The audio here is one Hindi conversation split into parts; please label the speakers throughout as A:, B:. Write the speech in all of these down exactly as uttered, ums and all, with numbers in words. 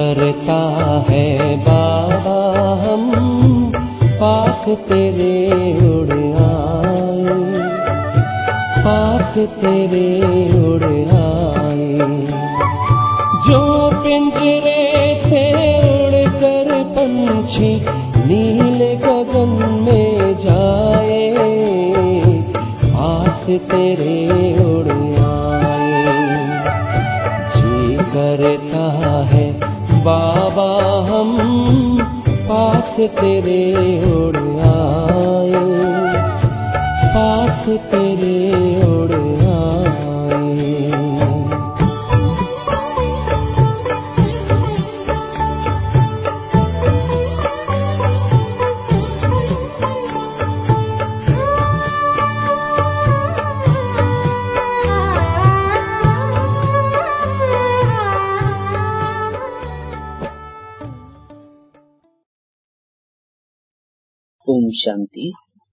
A: करता है बाबा हम पास तेरे उड़ आए, पास तेरे उड़ आए। जो पिंजरे से उड़कर पंछी नीले गगन में जाए, पास तेरे उड़ आए। जी करता है बाबा हम पास तेरे उड़ आए, पास तेरे उड़ आए।
B: ओम शांति।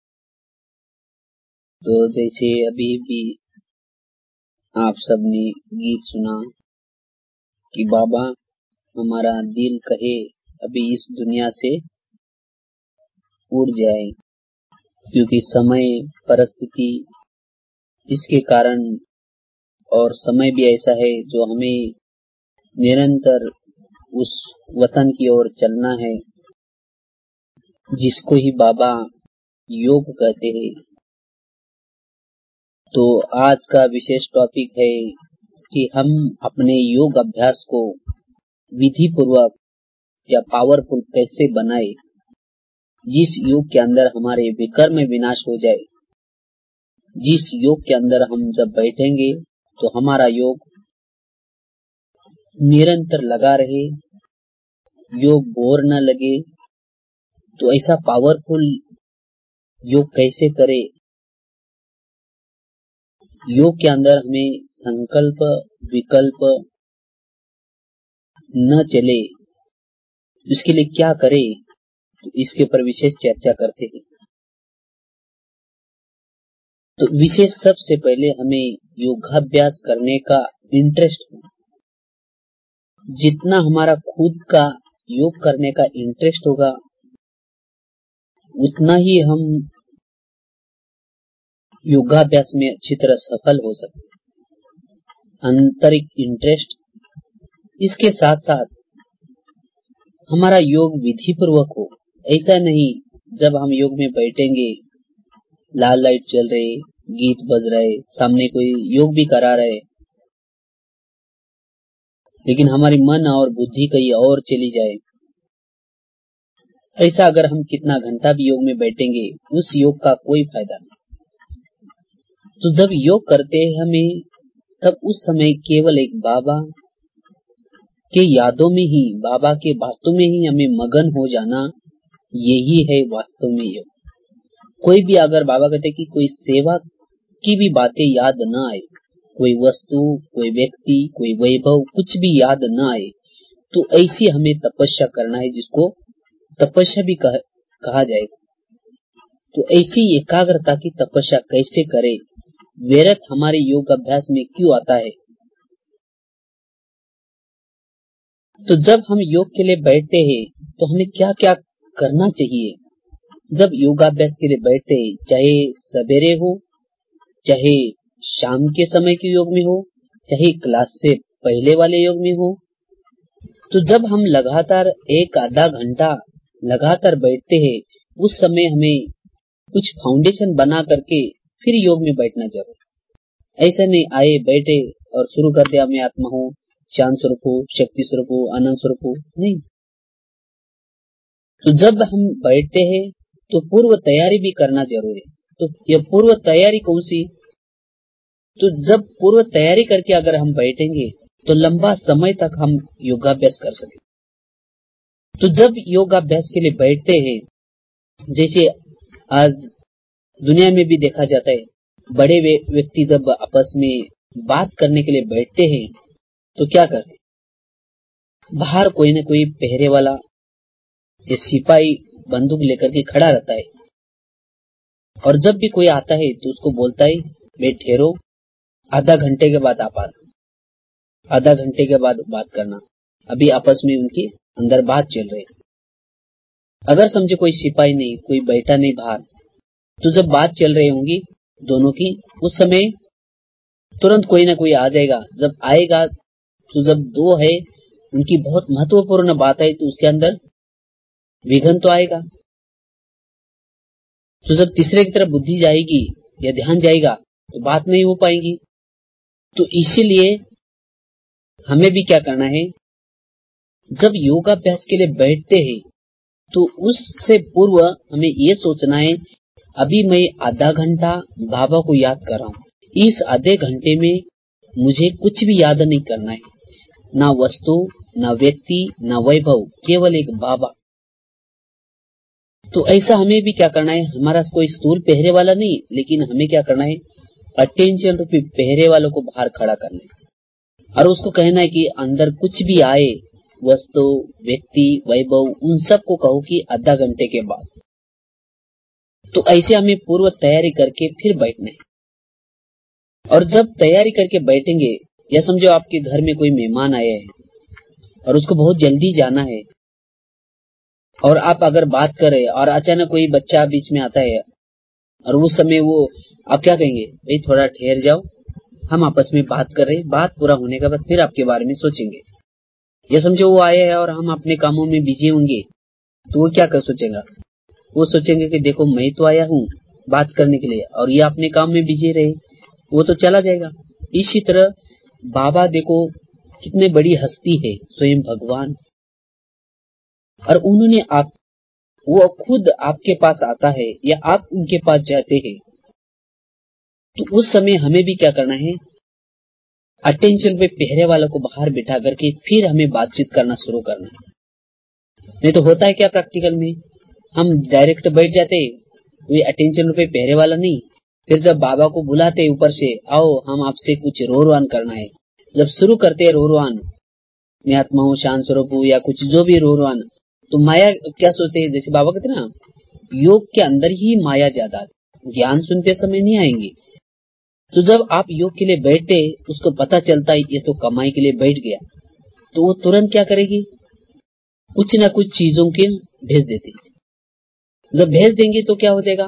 B: तो जैसे अभी भी आप सबने गीत सुना कि बाबा हमारा दिल कहे अभी इस दुनिया से उड़ जाए, क्योंकि समय परिस्थिति इसके कारण, और समय भी ऐसा है जो हमें निरंतर उस वतन की ओर चलना है जिसको ही बाबा योग कहते हैं। तो आज का विशेष टॉपिक है कि हम अपने योग अभ्यास को विधि पूर्वक या पावरफुल कैसे बनाए, जिस योग के अंदर हमारे विकर्म विनाश हो जाए, जिस योग के अंदर हम जब बैठेंगे तो हमारा योग निरंतर लगा रहे, योग बोर न लगे। तो ऐसा पावरफुल योग कैसे करे? योग के अंदर हमें संकल्प विकल्प न चले, इसके लिए क्या करे, तो इसके ऊपर विशेष चर्चा करते हैं। तो विशेष सबसे पहले हमें योगाभ्यास करने का इंटरेस्ट हो। जितना हमारा खुद का योग करने का इंटरेस्ट होगा उतना ही हम योगाभ्यास में अच्छी तरह सफल हो सकते। आंतरिक इंटरेस्ट, इसके साथ साथ हमारा योग विधि पूर्वक हो। ऐसा नहीं जब हम योग में बैठेंगे, लाल लाइट चल रहे, गीत बज रहे, सामने कोई योग भी करा रहे, लेकिन हमारी मन और बुद्धि कहीं और चली जाए। ऐसा अगर हम कितना घंटा भी योग में बैठेंगे, उस योग का कोई फायदा नहीं। तो जब योग करते हैं हमें, तब उस समय केवल एक बाबा के यादों में ही, बाबा के बातों में ही हमें मगन हो जाना, यही है वास्तव में योग। कोई भी अगर बाबा कहते कि कोई सेवा की भी बातें याद न आए, कोई वस्तु, कोई व्यक्ति, कोई वैभव, कुछ भी याद न आए, तो ऐसी हमें तपस्या करना है, जिसको तपस्या भी कह, कहा जाएगा। तो ऐसी एकाग्रता की तपस्या कैसे करे? व्यर्थ हमारे योग अभ्यास में क्यों आता है? तो जब हम योग के लिए बैठते हैं तो हमें क्या क्या करना चाहिए? जब योगाभ्यास के लिए बैठते हैं, चाहे सवेरे हो, चाहे शाम के समय के योग में हो, चाहे क्लास से पहले वाले योग में हो, तो जब हम लगातार एक आधा घंटा लगातार बैठते हैं, उस समय हमें कुछ फाउंडेशन बना करके फिर योग में बैठना जरूर। ऐसा नहीं आए बैठे और शुरू कर दिया मैं आत्मा हूँ, शांत स्वरूप हो, शक्ति स्वरूप हो, आनंद स्वरूप हो, नहीं। तो जब हम बैठते हैं तो पूर्व तैयारी भी करना जरूरी है। तो यह पूर्व तैयारी कौन सी? तो जब पूर्व तैयारी करके अगर हम बैठेंगे तो लंबा समय तक हम योगाभ्यास कर सकें। तो जब योगाभ्यास के लिए बैठते हैं, जैसे आज दुनिया में भी देखा जाता है, बड़े व्यक्ति जब आपस में बात करने के लिए बैठते हैं तो क्या करते? बाहर कोई न कोई पहरे वाला या सिपाही बंदूक लेकर के खड़ा रहता है, और जब भी कोई आता है तो उसको बोलता है, वे ठहरो, आधा घंटे के बाद आप आना, आधा घंटे के बाद बात करना। अभी आपस में उनके अंदर बात चल रही। अगर समझो कोई सिपाही नहीं, कोई बैठा नहीं बाहर, तो जब बात चल रही होंगी दोनों की, उस समय तुरंत कोई ना कोई आ जाएगा। जब आएगा तो जब दो है उनकी बहुत महत्वपूर्ण बात है तो उसके अंदर विघन तो आएगा। तो जब तीसरे की तरफ बुद्धि जाएगी या ध्यान जाएगा तो बात नहीं हो पाएगी। तो इसीलिए हमें भी क्या करना है, जब योगाभ्यास के लिए बैठते हैं तो उससे पूर्व हमें ये सोचना है, अभी मैं आधा घंटा बाबा को याद कर रहा हूँ। इस आधे घंटे में मुझे कुछ भी याद नहीं करना है, ना वस्तु, ना व्यक्ति, ना वैभव, केवल एक बाबा। तो ऐसा हमें भी क्या करना है, हमारा कोई स्थूल पहरे वाला नहीं, लेकिन हमें क्या करना है, अटेंशन रूपी पहरे वालों को बाहर खड़ा करना है और उसको कहना है कि अंदर कुछ भी आए, वस्तु, व्यक्ति, वैभव, उन सब को कहो कि आधा घंटे के बाद। तो ऐसे हमें पूर्व तैयारी करके फिर बैठना है। और जब तैयारी करके बैठेंगे, या समझो आपके घर में कोई मेहमान आया है और उसको बहुत जल्दी जाना है, और आप अगर बात करें और अचानक कोई बच्चा बीच में आता है और उस समय वो, आप क्या कहेंगे, भाई थोड़ा ठहर जाओ, हम आपस में बात कर रहे हैं, बात पूरा होने के बाद फिर आपके बारे में सोचेंगे। या समझो वो आए हैं और हम अपने कामों में बिजी होंगे, तो वो क्या कर सोचेगा, वो सोचेंगे कि देखो मैं तो आया हूँ बात करने के लिए और ये अपने काम में बिजी रहे, वो तो चला जाएगा। इसी तरह बाबा देखो कितने बड़ी हस्ती है, स्वयं भगवान, और उन्होंने आप, वो खुद आपके पास आता है या आप उनके पास जाते हैं। तो उस समय हमें भी क्या करना है, अटेंशन पे पहरे वालों को बाहर बिठा करके फिर हमें बातचीत करना शुरू करना है। नहीं तो होता है क्या, प्रैक्टिकल में हम डायरेक्ट बैठ जाते, वो अटेंशन पे पहरे वाला नहीं, फिर जब बाबा को बुलाते ऊपर से, आओ हम आपसे कुछ रोरवान करना है, जब शुरू करते हैं रोरवान, मैं आत्मा हूँ, शांत स्वरूप हूँ, या कुछ जो भी रोरवान, तो माया क्या सोचते हैं, जैसे बाबा कहते ना, योग के अंदर ही माया ज्यादा, ज्ञान सुनते समय नहीं आएंगी। तो जब आप योग के लिए बैठे, उसको पता चलता है ये तो कमाई के लिए बैठ गया, तो वो तुरंत क्या करेगी, कुछ ना कुछ चीजों के भेज देती। जब भेज देंगे तो क्या हो जाएगा,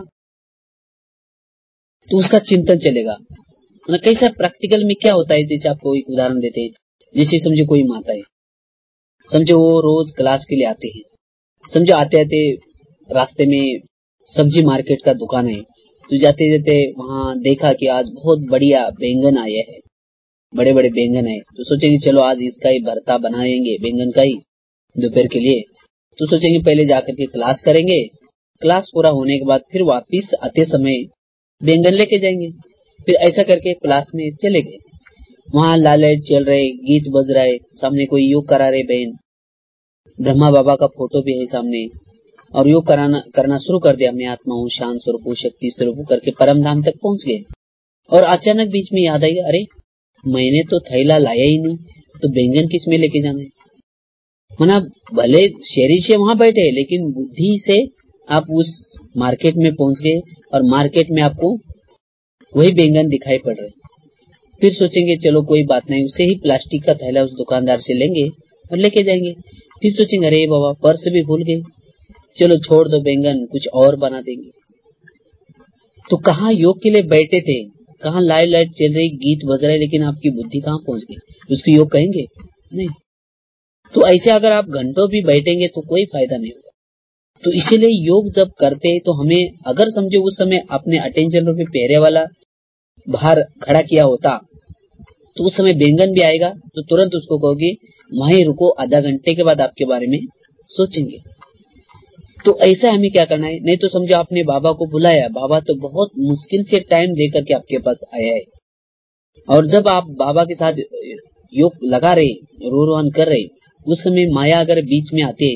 B: तो उसका चिंतन चलेगा। मतलब कैसा प्रैक्टिकल में क्या होता है, जैसे आपको एक उदाहरण देते हैं, जैसे समझो कोई माता है, समझो वो रोज क्लास के लिए आते हैं, समझो आते आते रास्ते में सब्जी मार्केट का दुकान है, तो जाते जाते वहां देखा कि आज बहुत बढ़िया बैंगन आया है, बड़े बड़े बैंगन है, तो सोचेंगे चलो आज इसका ही भरता बनाएंगे बैंगन का ही दोपहर के लिए। तो सोचेंगे पहले जाकर के क्लास करेंगे, क्लास पूरा होने के बाद फिर वापिस आते समय बैंगन लेके जाएंगे। फिर ऐसा करके क्लास में चले गए, वहां लाइट चल रहे, गीत बज रहा है, सामने कोई योग करा रहे बहन, ब्रह्मा बाबा का फोटो भी है सामने, और योग कराना करना शुरू कर दिया, मैं आत्मा हूँ, शांत स्वरूप हूँ, शक्ति स्वरूप हूँ करके परम धाम तक पहुंच गए। और अचानक बीच में याद आई, अरे मैंने तो थैला लाया ही नहीं, तो बैंगन किस में लेके जाना है। मना भले शरीर से वहां बैठे, लेकिन बुद्धि से आप उस मार्केट में पहुंच गए और मार्केट में आपको वही बैंगन दिखाई पड़ रहे। फिर सोचेंगे चलो कोई बात नहीं, उसे ही प्लास्टिक का थैला उस दुकानदार से लेंगे और लेके जाएंगे। फिर सोचेंगे अरे बाबा पर्स भी भूल गए, चलो छोड़ दो बैंगन, कुछ और बना देंगे। तो कहाँ योग के लिए बैठे थे, कहाँ लाइट लाइट चल रही, गीत बज रहे, लेकिन आपकी बुद्धि कहाँ पहुंच गई, उसको योग कहेंगे नहीं। तो ऐसे अगर आप घंटों भी बैठेंगे तो कोई फायदा नहीं होगा। तो इसीलिए योग जब करते हैं तो हमें, अगर समझो उस समय अपने अटेंशन रूपी पहरे वाला बाहर खड़ा किया होता, तो उस समय बैंगन भी आएगा तो तुरंत उसको कहोगे वहीं रुको, आधा घंटे के बाद आपके बारे में सोचेंगे। तो ऐसा हमें क्या करना है, नहीं तो समझो आपने बाबा को बुलाया, बाबा तो बहुत मुश्किल से टाइम देकर के आपके पास आया है, और जब आप बाबा के साथ योग लगा रहे, रोरवान कर रहे, उस समय माया अगर बीच में आते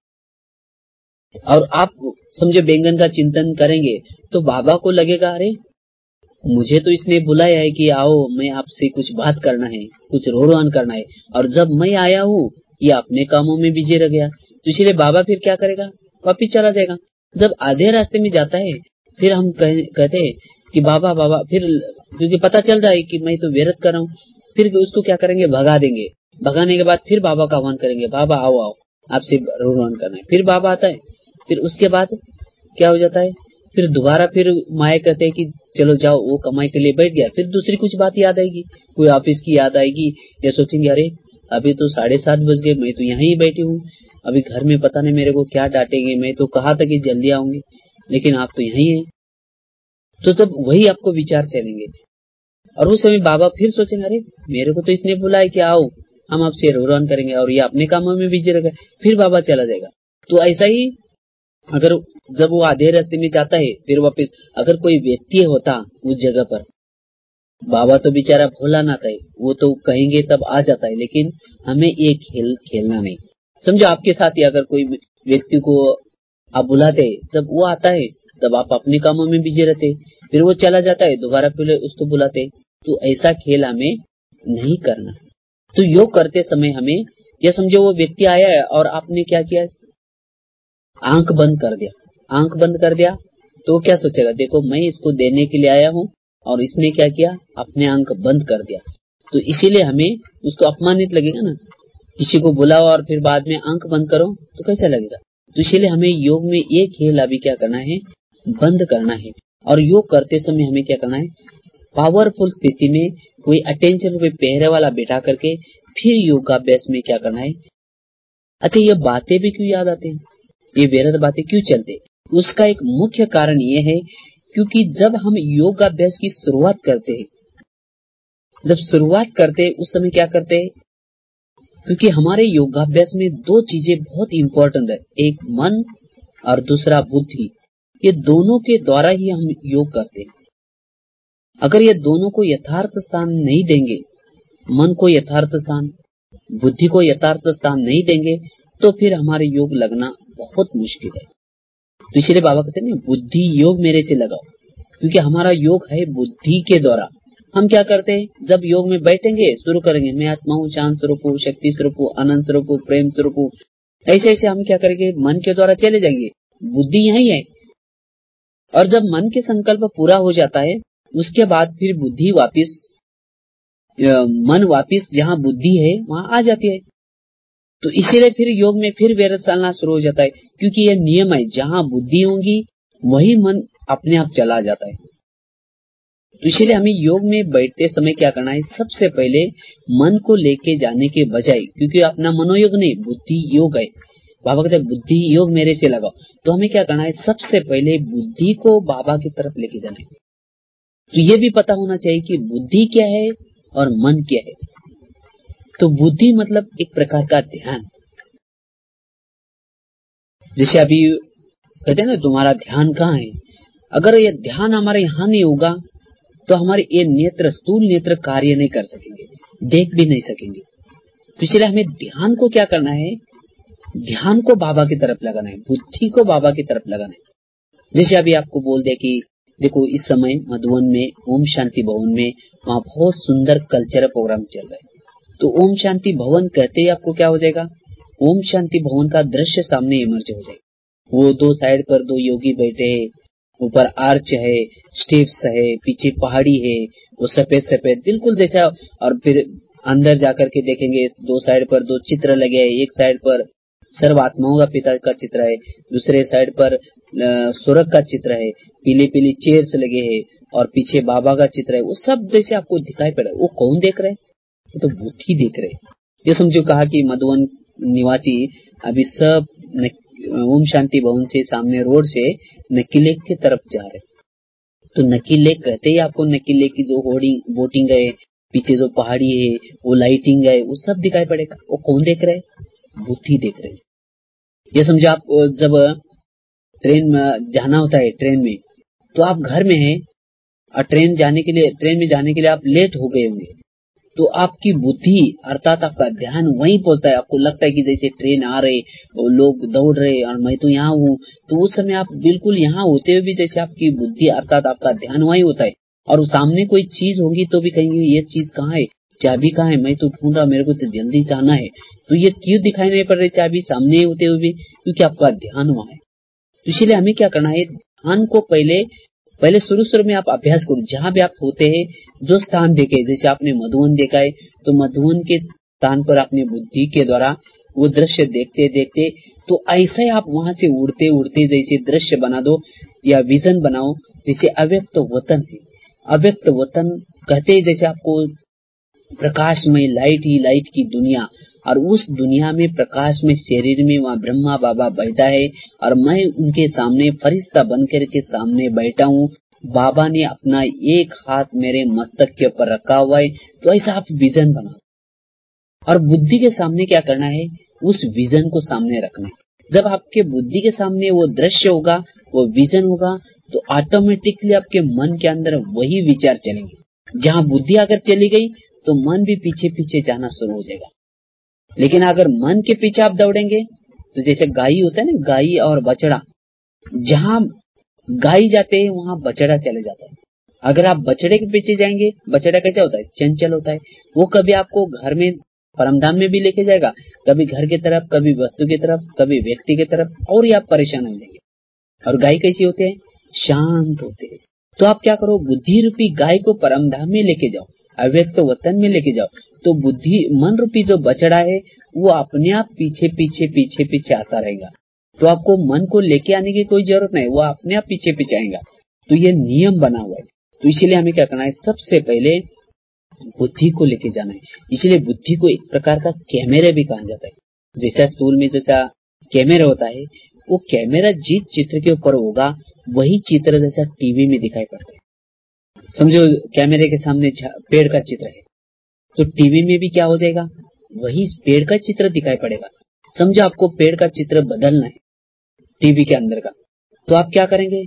B: और आप समझो बैंगन का चिंतन करेंगे, तो बाबा को लगेगा अरे मुझे तो इसने बुलाया है कि आओ मैं आपसे कुछ बात करना है, कुछ रोरवान करना है, और जब मैं आया हूँ ये अपने कामों में बिजी रह गया। तो इसलिए बाबा फिर क्या करेगा, वापिस चला जाएगा। जब आधे रास्ते में जाता है फिर हम कह, कहते हैं कि बाबा बाबा, फिर क्योंकि पता चल रहा है कि मैं तो व्यर्थ कर रहा हूँ, फिर उसको क्या करेंगे, भगा देंगे, भगाने के बाद फिर बाबा का आह्वान करेंगे, बाबा आओ आओ आपसे रोहन करना है। फिर बाबा आता है, फिर उसके बाद क्या हो जाता है, फिर दोबारा फिर माया कहते हैं कि चलो जाओ, वो कमाई के लिए बैठ गया। फिर दूसरी कुछ बात याद आएगी, कोई ऑफिस की याद आएगी, या सोचेंगे अरे अभी तो साढ़े सात बज गए, मैं तो यहीं ही बैठी हूँ, अभी घर में पता नहीं मेरे को क्या डांटेंगे, मैं तो कहा था कि जल्दी आऊंगी लेकिन आप तो यहीं हैं। तो जब वही आपको विचार चलेंगे और उस समय बाबा फिर सोचेंगे अरे मेरे को तो इसने बुलाया कि आओ हम आपसे रोहन करेंगे, और ये अपने कामों में बिजी रहेगा, फिर बाबा चला जाएगा। तो ऐसा ही अगर जब वो आधे रास्ते में जाता है फिर वापस, अगर कोई व्यक्ति होता उस जगह पर, बाबा तो बेचारा भोलानाथ है, वो तो कहेंगे तब आ जाता है, लेकिन हमें ये खेल खेलना नहीं। समझो आपके साथ ही अगर कोई व्यक्ति को आप बुलाते, जब वो आता है तब आप अपने कामों में बिजी रहते, फिर वो चला जाता है, दोबारा फिर उसको बुलाते। तो ऐसा खेल हमें नहीं करना। तो योग करते समय हमें यह समझो वो व्यक्ति आया है और आपने क्या किया, आंख बंद कर दिया, आंख बंद कर दिया तो क्या सोचेगा, देखो मैं इसको देने के लिए आया हूँ और इसने क्या किया, अपने आंख बंद कर दिया। तो इसीलिए हमें उसको अपमानित लगेगा ना, किसी को बुलाओ और फिर बाद में आंख बंद करो तो कैसा लगेगा। तो इसीलिए हमें योग में ये खेल अभी क्या करना है, बंद करना है। और योग करते समय हमें क्या करना है, पावरफुल स्थिति में कोई अटेंशन पे पहरे वाला बैठा करके फिर योगाभ्यास में क्या करना है। अच्छा ये बातें भी क्यों याद आते हैं, ये व्यर्थ बातें क्यों चलते, उसका एक मुख्य कारण ये है क्योंकि जब हम योगाभ्यास की शुरुआत करते हैं, जब शुरुआत करते हैं उस समय क्या करते हैं, क्योंकि हमारे योगाभ्यास में दो चीजें बहुत इंपॉर्टेंट है, एक मन और दूसरा बुद्धि। ये दोनों के द्वारा ही हम योग करते हैं। अगर ये दोनों को यथार्थ स्थान नहीं देंगे, मन को यथार्थ स्थान, बुद्धि को यथार्थ स्थान नहीं देंगे, तो फिर हमारे योग लगना बहुत मुश्किल है। तो इसलिए बाबा कहते हैं ना, बुद्धि योग मेरे से लगाओ, क्योंकि हमारा योग है बुद्धि के द्वारा। हम क्या करते हैं, जब योग में बैठेंगे शुरू करेंगे, मैं आत्मा हूँ, शांत स्वरूप हूँ, शक्ति स्वरूप हूँ, आनंद स्वरूप हूँ, प्रेम स्वरूप हूँ, ऐसे ऐसे हम क्या करेंगे, मन के द्वारा चले जाएंगे, बुद्धि यही है। और जब मन के संकल्प पूरा हो जाता है उसके बाद फिर बुद्धि वापिस, मन वापिस जहाँ बुद्धि है वहां आ जाती है। तो इसीलिए फिर योग में फिर व्यर्थ चलना शुरू हो जाता है, क्योंकि यह नियम है, जहां बुद्धि होगी वही मन अपने आप चला जाता है। तो इसीलिए हमें योग में बैठते समय क्या करना है, सबसे पहले मन को लेके जाने के बजाय, क्योंकि अपना मनोयोग नहीं बुद्धि योग है, बाबा कहते हैं बुद्धि योग मेरे से लगाओ, तो हमें क्या करना है, सबसे पहले बुद्धि को बाबा की तरफ लेके जाना है। तो ये भी पता होना चाहिए कि बुद्धि क्या है और मन क्या है। तो बुद्धि मतलब एक प्रकार का ध्यान, जैसे अभी कहते हैं ना तुम्हारा ध्यान कहाँ है, अगर ये ध्यान हमारे यहाँ नहीं होगा तो हमारे ये नेत्र, स्थूल नेत्र कार्य नहीं कर सकेंगे, देख भी नहीं सकेंगे। तो इसलिए हमें ध्यान को क्या करना है, ध्यान को बाबा की तरफ लगाना है, बुद्धि को बाबा की तरफ लगाना है। जैसे अभी आपको बोल दे कि देखो इस समय मधुबन में ओम शांति भवन में वहाँ बहुत सुंदर कल्चरल प्रोग्राम चल रहा है। तो ओम शांति भवन कहते ही आपको क्या हो जाएगा, ओम शांति भवन का दृश्य सामने इमर्ज हो जाएगा। वो दो साइड पर दो योगी बैठे हैं, ऊपर आर्च है, स्टेप्स है, पीछे पहाड़ी है, वो सफेद सफेद बिल्कुल जैसा। और फिर अंदर जाकर के देखेंगे दो साइड पर दो चित्र लगे हैं, एक साइड पर सर्व आत्माओं का पिता का चित्र है, दूसरे साइड पर स्वर्ग का चित्र है, पीली पीली चेयर्स लगे हैं और पीछे बाबा का चित्र है। वो सब जैसे आपको दिखाई पड़ रहा है, वो कौन देख रहे हैं, वो तो बुद्धि देख रहे हैं। ये समझो कहा कि मधुबन निवासी अभी सब ओम शांति भवन से सामने रोड से नकी लेक की तरफ जा रहे, तो नकी लेक कहते ही आपको नकी लेक की जो होर्डिंग बोटिंग है, पीछे जो पहाड़ी है, वो लाइटिंग है, वो सब दिखाई पड़ेगा। वो कौन देख रहे हैं, बुद्धि देख रहे हैं। ये समझो आप जब ट्रेन में जाना होता है, ट्रेन में तो आप घर में हैं और ट्रेन जाने के लिए ट्रेन में जाने के लिए आप लेट हो गए होंगे, तो आपकी बुद्धि अर्थात आपका ध्यान वहीं पहुंचता है। आपको लगता है कि जैसे ट्रेन आ रहे, लोग दौड़ रहे और मैं तो यहाँ हूँ, तो उस समय आप बिल्कुल यहाँ होते हुए भी जैसे आपकी बुद्धि अर्थात आपका ध्यान वहीं होता है। और सामने कोई चीज होगी तो भी कहेंगे ये चीज कहाँ है, चाबी कहाँ है, मैं तो ढूंढ रहा, मेरे को तो जल्दी जाना है। तो ये क्यों दिखाई नहीं पड़ रही चाबी सामने होते हुए भी, क्योंकि आपका ध्यान वहाँ है। तो इसलिए हमें क्या करना है, ध्यान को पहले पहले शुरू शुरू में आप अभ्यास करो, जहां भी आप होते हैं जो स्थान देखे, जैसे आपने मधुबन देखा है तो मधुबन के स्थान पर अपनी बुद्धि के द्वारा वो दृश्य देखते देखते, तो ऐसा ही आप वहां से उड़ते उड़ते जैसे दृश्य बना दो या विजन बनाओ, जैसे अव्यक्त वतन है। अव्यक्त वतन कहते हैं जैसे आपको प्रकाशमय लाइट ही लाइट की दुनिया, और उस दुनिया में प्रकाश में शरीर में वहाँ ब्रह्मा बाबा बैठा है और मैं उनके सामने फरिश्ता बनकर के सामने बैठा हूँ। बाबा ने अपना एक हाथ मेरे मस्तक के ऊपर रखा हुआ है। तो ऐसा आप विजन बनाओ, और बुद्धि के सामने क्या करना है, उस विजन को सामने रखना है। जब आपके बुद्धि के सामने वो दृश्य होगा, वो विजन होगा, तो ऑटोमेटिकली आपके मन के अंदर वही विचार चलेंगे। जहाँ बुद्धि अगर चली गई तो मन भी पीछे पीछे जाना शुरू हो जाएगा। लेकिन अगर मन के पीछे आप दौड़ेंगे, तो जैसे गाय होता है ना, गाय और बछड़ा, जहाँ गाय जाते हैं वहां बछड़ा चले जाता है। अगर आप बछड़े के पीछे जाएंगे, बछड़ा कैसा होता है, चंचल होता है। वो कभी आपको घर में परमधाम में भी लेके जाएगा, कभी घर की तरफ, कभी वस्तु की तरफ, कभी व्यक्ति की तरफ, और ही आप परेशान हो जाएंगे। और गाय कैसी होते हैं, शांत होते हैं। तो आप क्या करो, बुद्धि रूपी गाय को परमधाम में लेके जाओ, अव्यक्त वतन में लेके जाओ। तो बुद्धि मन रूपी जो बछड़ा है वो अपने आप पीछे पीछे पीछे पीछे आता रहेगा। तो आपको मन को लेके आने की कोई जरूरत नहीं, वो अपने आप पीछे पीछे आएगा। तो ये नियम बना हुआ है। तो इसलिए हमें क्या करना है, सबसे पहले बुद्धि को लेके जाना है। इसलिए बुद्धि को एक प्रकार का कैमरा भी कहा जाता है। जैसा स्टूल में जैसा कैमरा होता है, वो कैमरा जिस चित्र के ऊपर होगा वही चित्र जैसा टीवी में दिखाई पड़ता है। समझो कैमरे के सामने पेड़ का चित्र है, तो टीवी में भी क्या हो जाएगा, वही पेड़ का चित्र दिखाई पड़ेगा। समझो आपको पेड़ का चित्र बदलना है टीवी के अंदर का, तो आप क्या करेंगे,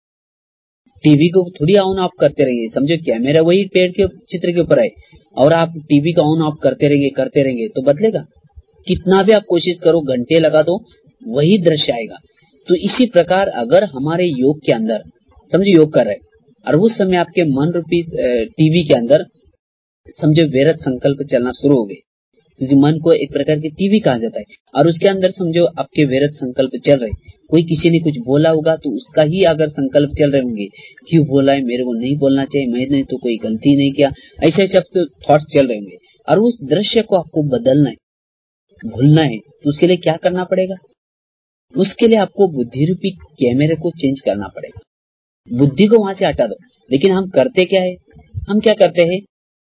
B: टीवी को थोड़ी ऑन ऑफ करते रहेंगे। समझो कैमरा वही पेड़ के चित्र के ऊपर है और आप टीवी का ऑन ऑफ करते रहेंगे करते रहेंगे तो बदलेगा? कितना भी आप कोशिश करो, घंटे लगा दो, वही दृश्य आएगा। तो इसी प्रकार अगर हमारे योग के अंदर, समझो योग कर रहे और उस समय आपके मन रूपी टीवी के अंदर समझो वैरत संकल्प चलना शुरू हो गए, क्योंकि मन को एक प्रकार की टीवी कहा जाता है, और उसके अंदर समझो आपके वैरत संकल्प चल रहे। कोई किसी ने कुछ बोला होगा तो उसका ही अगर संकल्प चल रहे होंगे, क्यों बोला है, मेरे को नहीं बोलना चाहिए, मैंने तो कोई गलती नहीं किया, ऐसे ऐसे आपके थॉट्स चल रहे होंगे। और उस दृश्य को आपको बदलना है, भूलना है, तो उसके लिए क्या करना पड़ेगा, उसके लिए आपको बुद्धि रूपी कैमरे को चेंज करना पड़ेगा। बुद्धि को वहां से हटा दो। लेकिन हम करते क्या है, हम क्या करते हैं,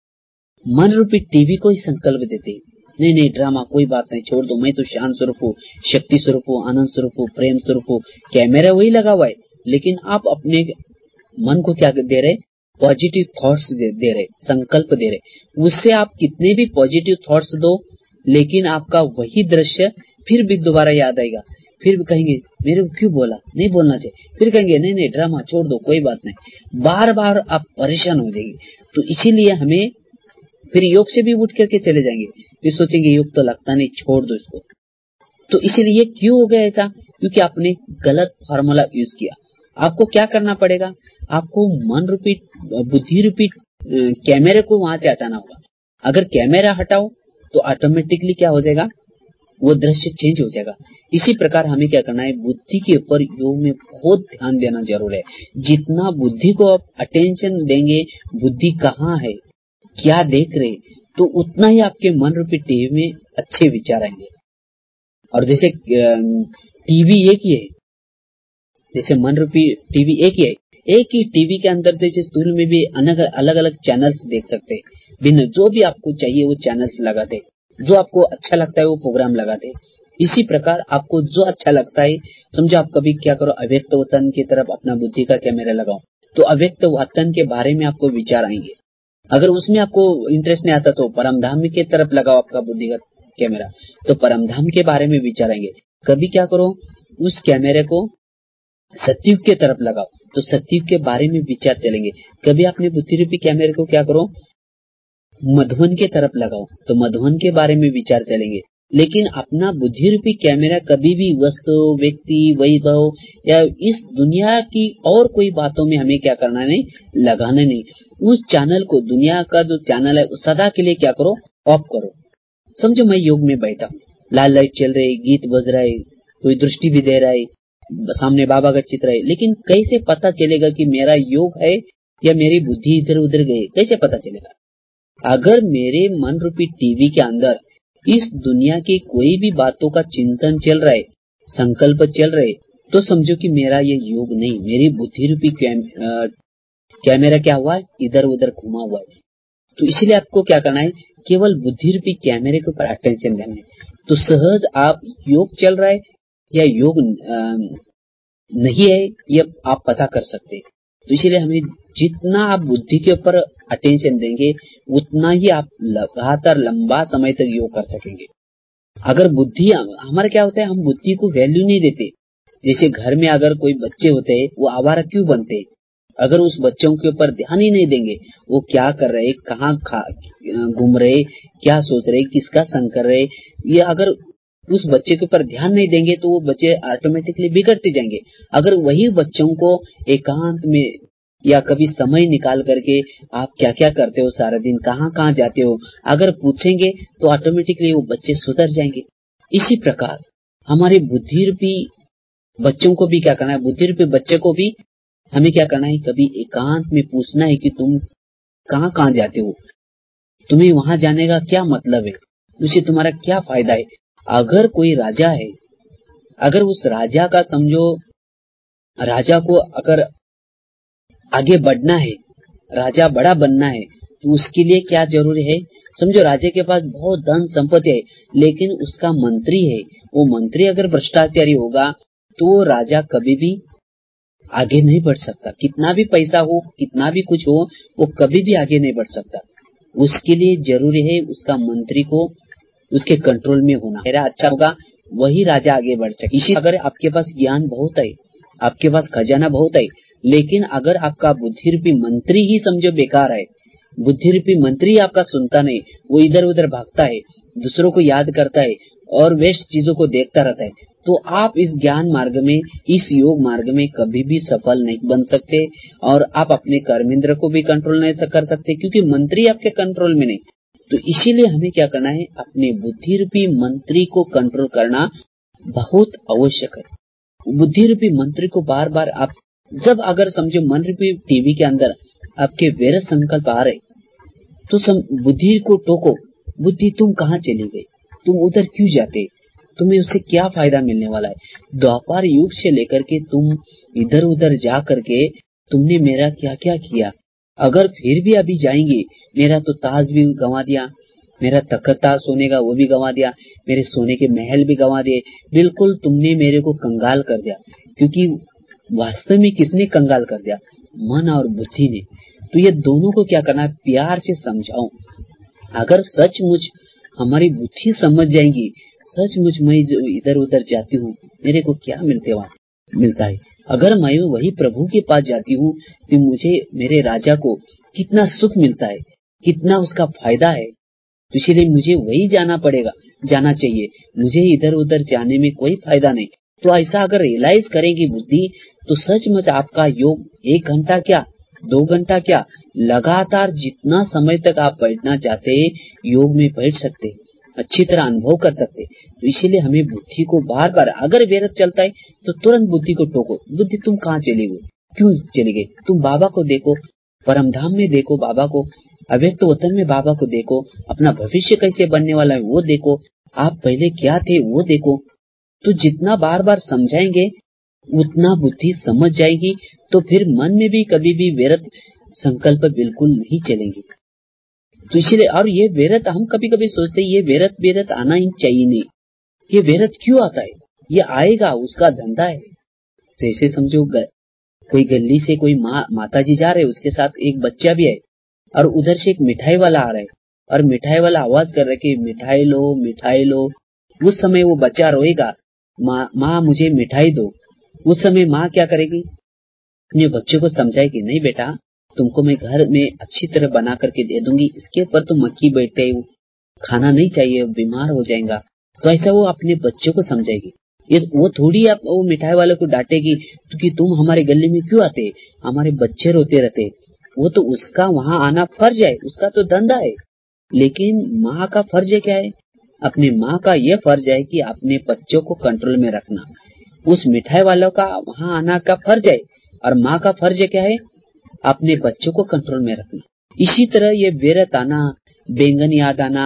B: मन रूपी टीवी को ही संकल्प देते हैं, नहीं नहीं ड्रामा कोई बात नहीं, छोड़ दो, मैं तो शांत स्वरूप हूँ, शक्ति स्वरूप हूँ, आनंद स्वरूप हूँ, प्रेम स्वरूप हूँ। कैमरा वही लगा हुआ है, लेकिन आप अपने मन को क्या दे रहे, पॉजिटिव थॉट्स दे, दे रहे, संकल्प दे रहे। उससे आप कितने भी पॉजिटिव थॉट्स दो, लेकिन आपका वही दृश्य फिर भी दोबारा याद आएगा। फिर भी कहेंगे मेरे को क्यों बोला, नहीं बोलना चाहिए, फिर कहेंगे नहीं नहीं ड्रामा छोड़ दो, कोई बात नहीं। बार बार आप परेशान हो जाएंगे। तो इसीलिए हमें फिर योग से भी उठ करके चले जाएंगे, फिर सोचेंगे योग तो लगता नहीं, छोड़ दो इसको। तो इसीलिए क्यों हो गया ऐसा, क्योंकि आपने गलत फार्मूला यूज किया। आपको क्या करना पड़ेगा, आपको मन रूपी बुद्धि रूपी कैमरे को वहां से हटाना होगा। अगर कैमरा हटाओ तो ऑटोमेटिकली क्या हो जाएगा, वो दृश्य चेंज हो जाएगा। इसी प्रकार हमें क्या करना है, बुद्धि के ऊपर योग में बहुत ध्यान देना जरूर है। जितना बुद्धि को आप अटेंशन देंगे, बुद्धि कहाँ है, क्या देख रहे, तो उतना ही आपके मन रूपी टीवी में अच्छे विचार आएंगे। और जैसे टीवी एक ही है, जैसे मन रूपी टीवी एक ही है, एक ही टीवी के अंदर जैसे स्टूल में भी अलग अलग अलग चैनल्स देख सकते हैं, भिन्न जो भी आपको चाहिए वो चैनल्स लगाते, जो आपको अच्छा लगता है वो प्रोग्राम लगाते। इसी प्रकार आपको जो अच्छा लगता है, समझो आप कभी क्या करो, अव्यक्त वतन की तरफ अपना बुद्धि का कैमरा लगाओ, तो अव्यक्त वतन के बारे में आपको विचार आएंगे। अगर उसमें आपको इंटरेस्ट नहीं आता तो परमधाम की तरफ लगाओ आपका बुद्धि का कैमरा, तो परमधाम के बारे में विचार आएंगे। कभी क्या करो, उस कैमरे को सत्युग के तरफ लगाओ, तो सत्युग के बारे में विचार चलेंगे। कभी अपने बुद्धि रूपी कैमरे को क्या करो, मधुबन के तरफ लगाओ, तो मधुबन के बारे में विचार चलेंगे। लेकिन अपना बुद्धि रूपी कैमरा कभी भी वस्तु, व्यक्ति, वैभव या इस दुनिया की और कोई बातों में हमें क्या करना नहीं, लगाना नहीं। उस चैनल को, दुनिया का जो चैनल है, सदा के लिए क्या करो, ऑफ करो। समझो मैं योग में बैठा हूँ, लाल लाइट चल रही, गीत बज रहा है, कोई दृष्टि भी दे रहा है, सामने बाबा का चित्र है, लेकिन कैसे पता चलेगा कि मेरा योग है या मेरी बुद्धि इधर उधर गई, कैसे पता चलेगा? अगर मेरे मन रूपी टीवी के अंदर इस दुनिया की कोई भी बातों का चिंतन चल रहा है, संकल्प चल रहे, तो समझो कि मेरा ये योग नहीं, मेरी बुद्धि रूपी कैमरा क्या हुआ है, इधर उधर घुमा हुआ है। तो इसलिए आपको क्या करना है, केवल बुद्धि रूपी कैमरे के ऊपर अटेंशन देना है। तो सहज आप योग चल रहा है या योग नहीं है, ये आप पता कर सकते हैं। तो इसीलिए हमें जितना आप बुद्धि के ऊपर अटेंशन देंगे, उतना ही आप लगातार लंबा समय तक योग कर सकेंगे। अगर बुद्धि, हमारा क्या होता है, हम बुद्धि को वैल्यू नहीं देते। जैसे घर में अगर कोई बच्चे होते हैं, वो आवारा क्यों बनते हैं? अगर उस बच्चों के ऊपर ध्यान ही नहीं देंगे, वो क्या कर रहे, कहाँ घूम रहे, क्या सोच रहे, किसका संग कर रहे, ये अगर उस बच्चे के ऊपर ध्यान नहीं देंगे तो वो बच्चे ऑटोमेटिकली बिगड़ते जाएंगे। अगर वही बच्चों को एकांत में या कभी समय निकाल करके आप क्या क्या करते हो सारा दिन, कहाँ कहाँ जाते हो, अगर पूछेंगे तो ऑटोमेटिकली वो बच्चे सुधर जाएंगे। इसी प्रकार हमारे बुद्धि रूपी बच्चों को भी क्या करना है, बुद्धि रूपी बच्चे को भी हमें क्या करना है, कभी एकांत में पूछना है कि तुम कहाँ कहाँ जाते हो, तुम्हें वहां जाने का क्या मतलब है, उससे तुम्हारा क्या फायदा है। अगर कोई राजा है, अगर उस राजा का समझो, राजा को अगर आगे बढ़ना है, राजा बड़ा बनना है, तो उसके लिए क्या जरूरी है, समझो राजा के पास बहुत धन संपत्ति है, लेकिन उसका मंत्री है, वो मंत्री अगर भ्रष्टाचारी होगा तो वो राजा कभी भी आगे नहीं बढ़ सकता। कितना भी पैसा हो, कितना भी कुछ हो, वो कभी भी आगे नहीं बढ़ सकता। उसके लिए जरूरी है उसका मंत्री को उसके कंट्रोल में होना। मेरा अच्छा होगा वही राजा आगे बढ़ सके। इसी अगर आपके पास ज्ञान बहुत है, आपके पास खजाना बहुत है, लेकिन अगर आपका बुद्धि रूपी मंत्री ही समझो बेकार है, बुद्धि रूपी मंत्री आपका सुनता नहीं, वो इधर उधर भागता है, दूसरों को याद करता है और वेस्ट चीजों को देखता रहता है, तो आप इस ज्ञान मार्ग में, इस योग मार्ग में कभी भी सफल नहीं बन सकते और आप अपने कर्मेंद्र को भी कंट्रोल नहीं कर सकते, क्योंकि मंत्री आपके कंट्रोल में नहीं। तो इसीलिए हमें क्या करना है, अपने बुद्धि रूपी मंत्री को कंट्रोल करना बहुत आवश्यक है। बुद्धि रूपी मंत्री को बार बार आप जब अगर समझो मन रूपी टीवी के अंदर आपके व्यर्थ संकल्प आ रहे, तो सम, बुद्धि को टोको, बुद्धि तुम कहाँ चली गई, तुम उधर क्यों जाते, तुम्हें उससे क्या फायदा मिलने वाला है। द्वापर युग से लेकर के तुम इधर उधर जा करके तुमने मेरा क्या क्या किया, अगर फिर भी अभी जाएंगे, मेरा तो ताज भी गंवा दिया, मेरा तख्ता सोने का वो भी गंवा दिया, मेरे सोने के महल भी गंवा दिए, बिल्कुल तुमने मेरे को कंगाल कर दिया। क्योंकि वास्तव में किसने कंगाल कर दिया, मन और बुद्धि ने। तो ये दोनों को क्या करना है, प्यार से समझाओ। अगर सचमुच हमारी बुद्धि समझ जाएंगी, सचमुच मैं इधर उधर जाती हूँ, मेरे को क्या मिलते वहां मिलता है, अगर मैं वही प्रभु के पास जाती हूँ तो मुझे मेरे राजा को कितना सुख मिलता है, कितना उसका फायदा है, तो इसलिए मुझे वही जाना पड़ेगा, जाना चाहिए, मुझे इधर उधर जाने में कोई फायदा नहीं। तो ऐसा अगर रियलाइज करेगी बुद्धि, तो सचमुच आपका योग एक घंटा क्या, दो घंटा क्या, लगातार जितना समय तक आप बैठना चाहते हैं योग में बैठ सकते, अच्छी तरह अनुभव कर सकते। तो इसीलिए हमें बुद्धि को बार बार, अगर व्यर्थ चलता है तो तुरंत बुद्धि को टोको, बुद्धि तुम कहाँ चली गई, क्यों चली गई, तुम बाबा को देखो, परमधाम में देखो बाबा को, अव्यक्त वतन में बाबा को देखो, अपना भविष्य कैसे बनने वाला है वो देखो, आप पहले क्या थे वो देखो। तो जितना बार बार समझाएंगे उतना बुद्धि समझ जाएगी, तो फिर मन में भी कभी भी व्यर्थ संकल्प बिल्कुल नहीं चलेंगे। तो इसलिए, और ये व्यर्थ हम कभी कभी सोचते हैं ये व्यर्थ व्यर्थ आना ही चाहिए नहीं, ये व्यर्थ क्यों आता है, ये आएगा, उसका धंधा है। जैसे समझो ग, कोई गली से कोई मा, माता जी जा रहे, उसके साथ एक बच्चा भी है, और उधर से एक मिठाई वाला आ रहा है, और मिठाई वाला आवाज कर रहा है कि मिठाई लो मिठाई लो। उस समय वो बच्चा रोएगा, माँ माँ मुझे मिठाई दो। उस समय माँ क्या करेगी, अपने बच्चे को समझाएगी, नहीं बेटा तुमको मैं घर में अच्छी तरह बना करके दे दूंगी, इसके ऊपर तुम मक्खी बैठे हो, खाना नहीं चाहिए, बीमार हो जाएगा। तो ऐसा वो अपने बच्चे को समझाएगी। ये वो थोड़ी आप वो मिठाई वाले को डांटेगी कि तुम हमारे गली में क्यों आते, हमारे बच्चे रोते रहते। वो तो उसका वहां आना फर्ज है, उसका तो धंधा है। लेकिन माँ का फर्ज क्या है, अपने माँ का ये फर्ज है कि अपने बच्चों को कंट्रोल में रखना। उस मिठाई वालों का वहां आना का फर्ज है, और माँ का फर्ज क्या है, अपने बच्चों को कंट्रोल में रखना। इसी तरह ये व्यर्थ आना, बैंगन याद आना,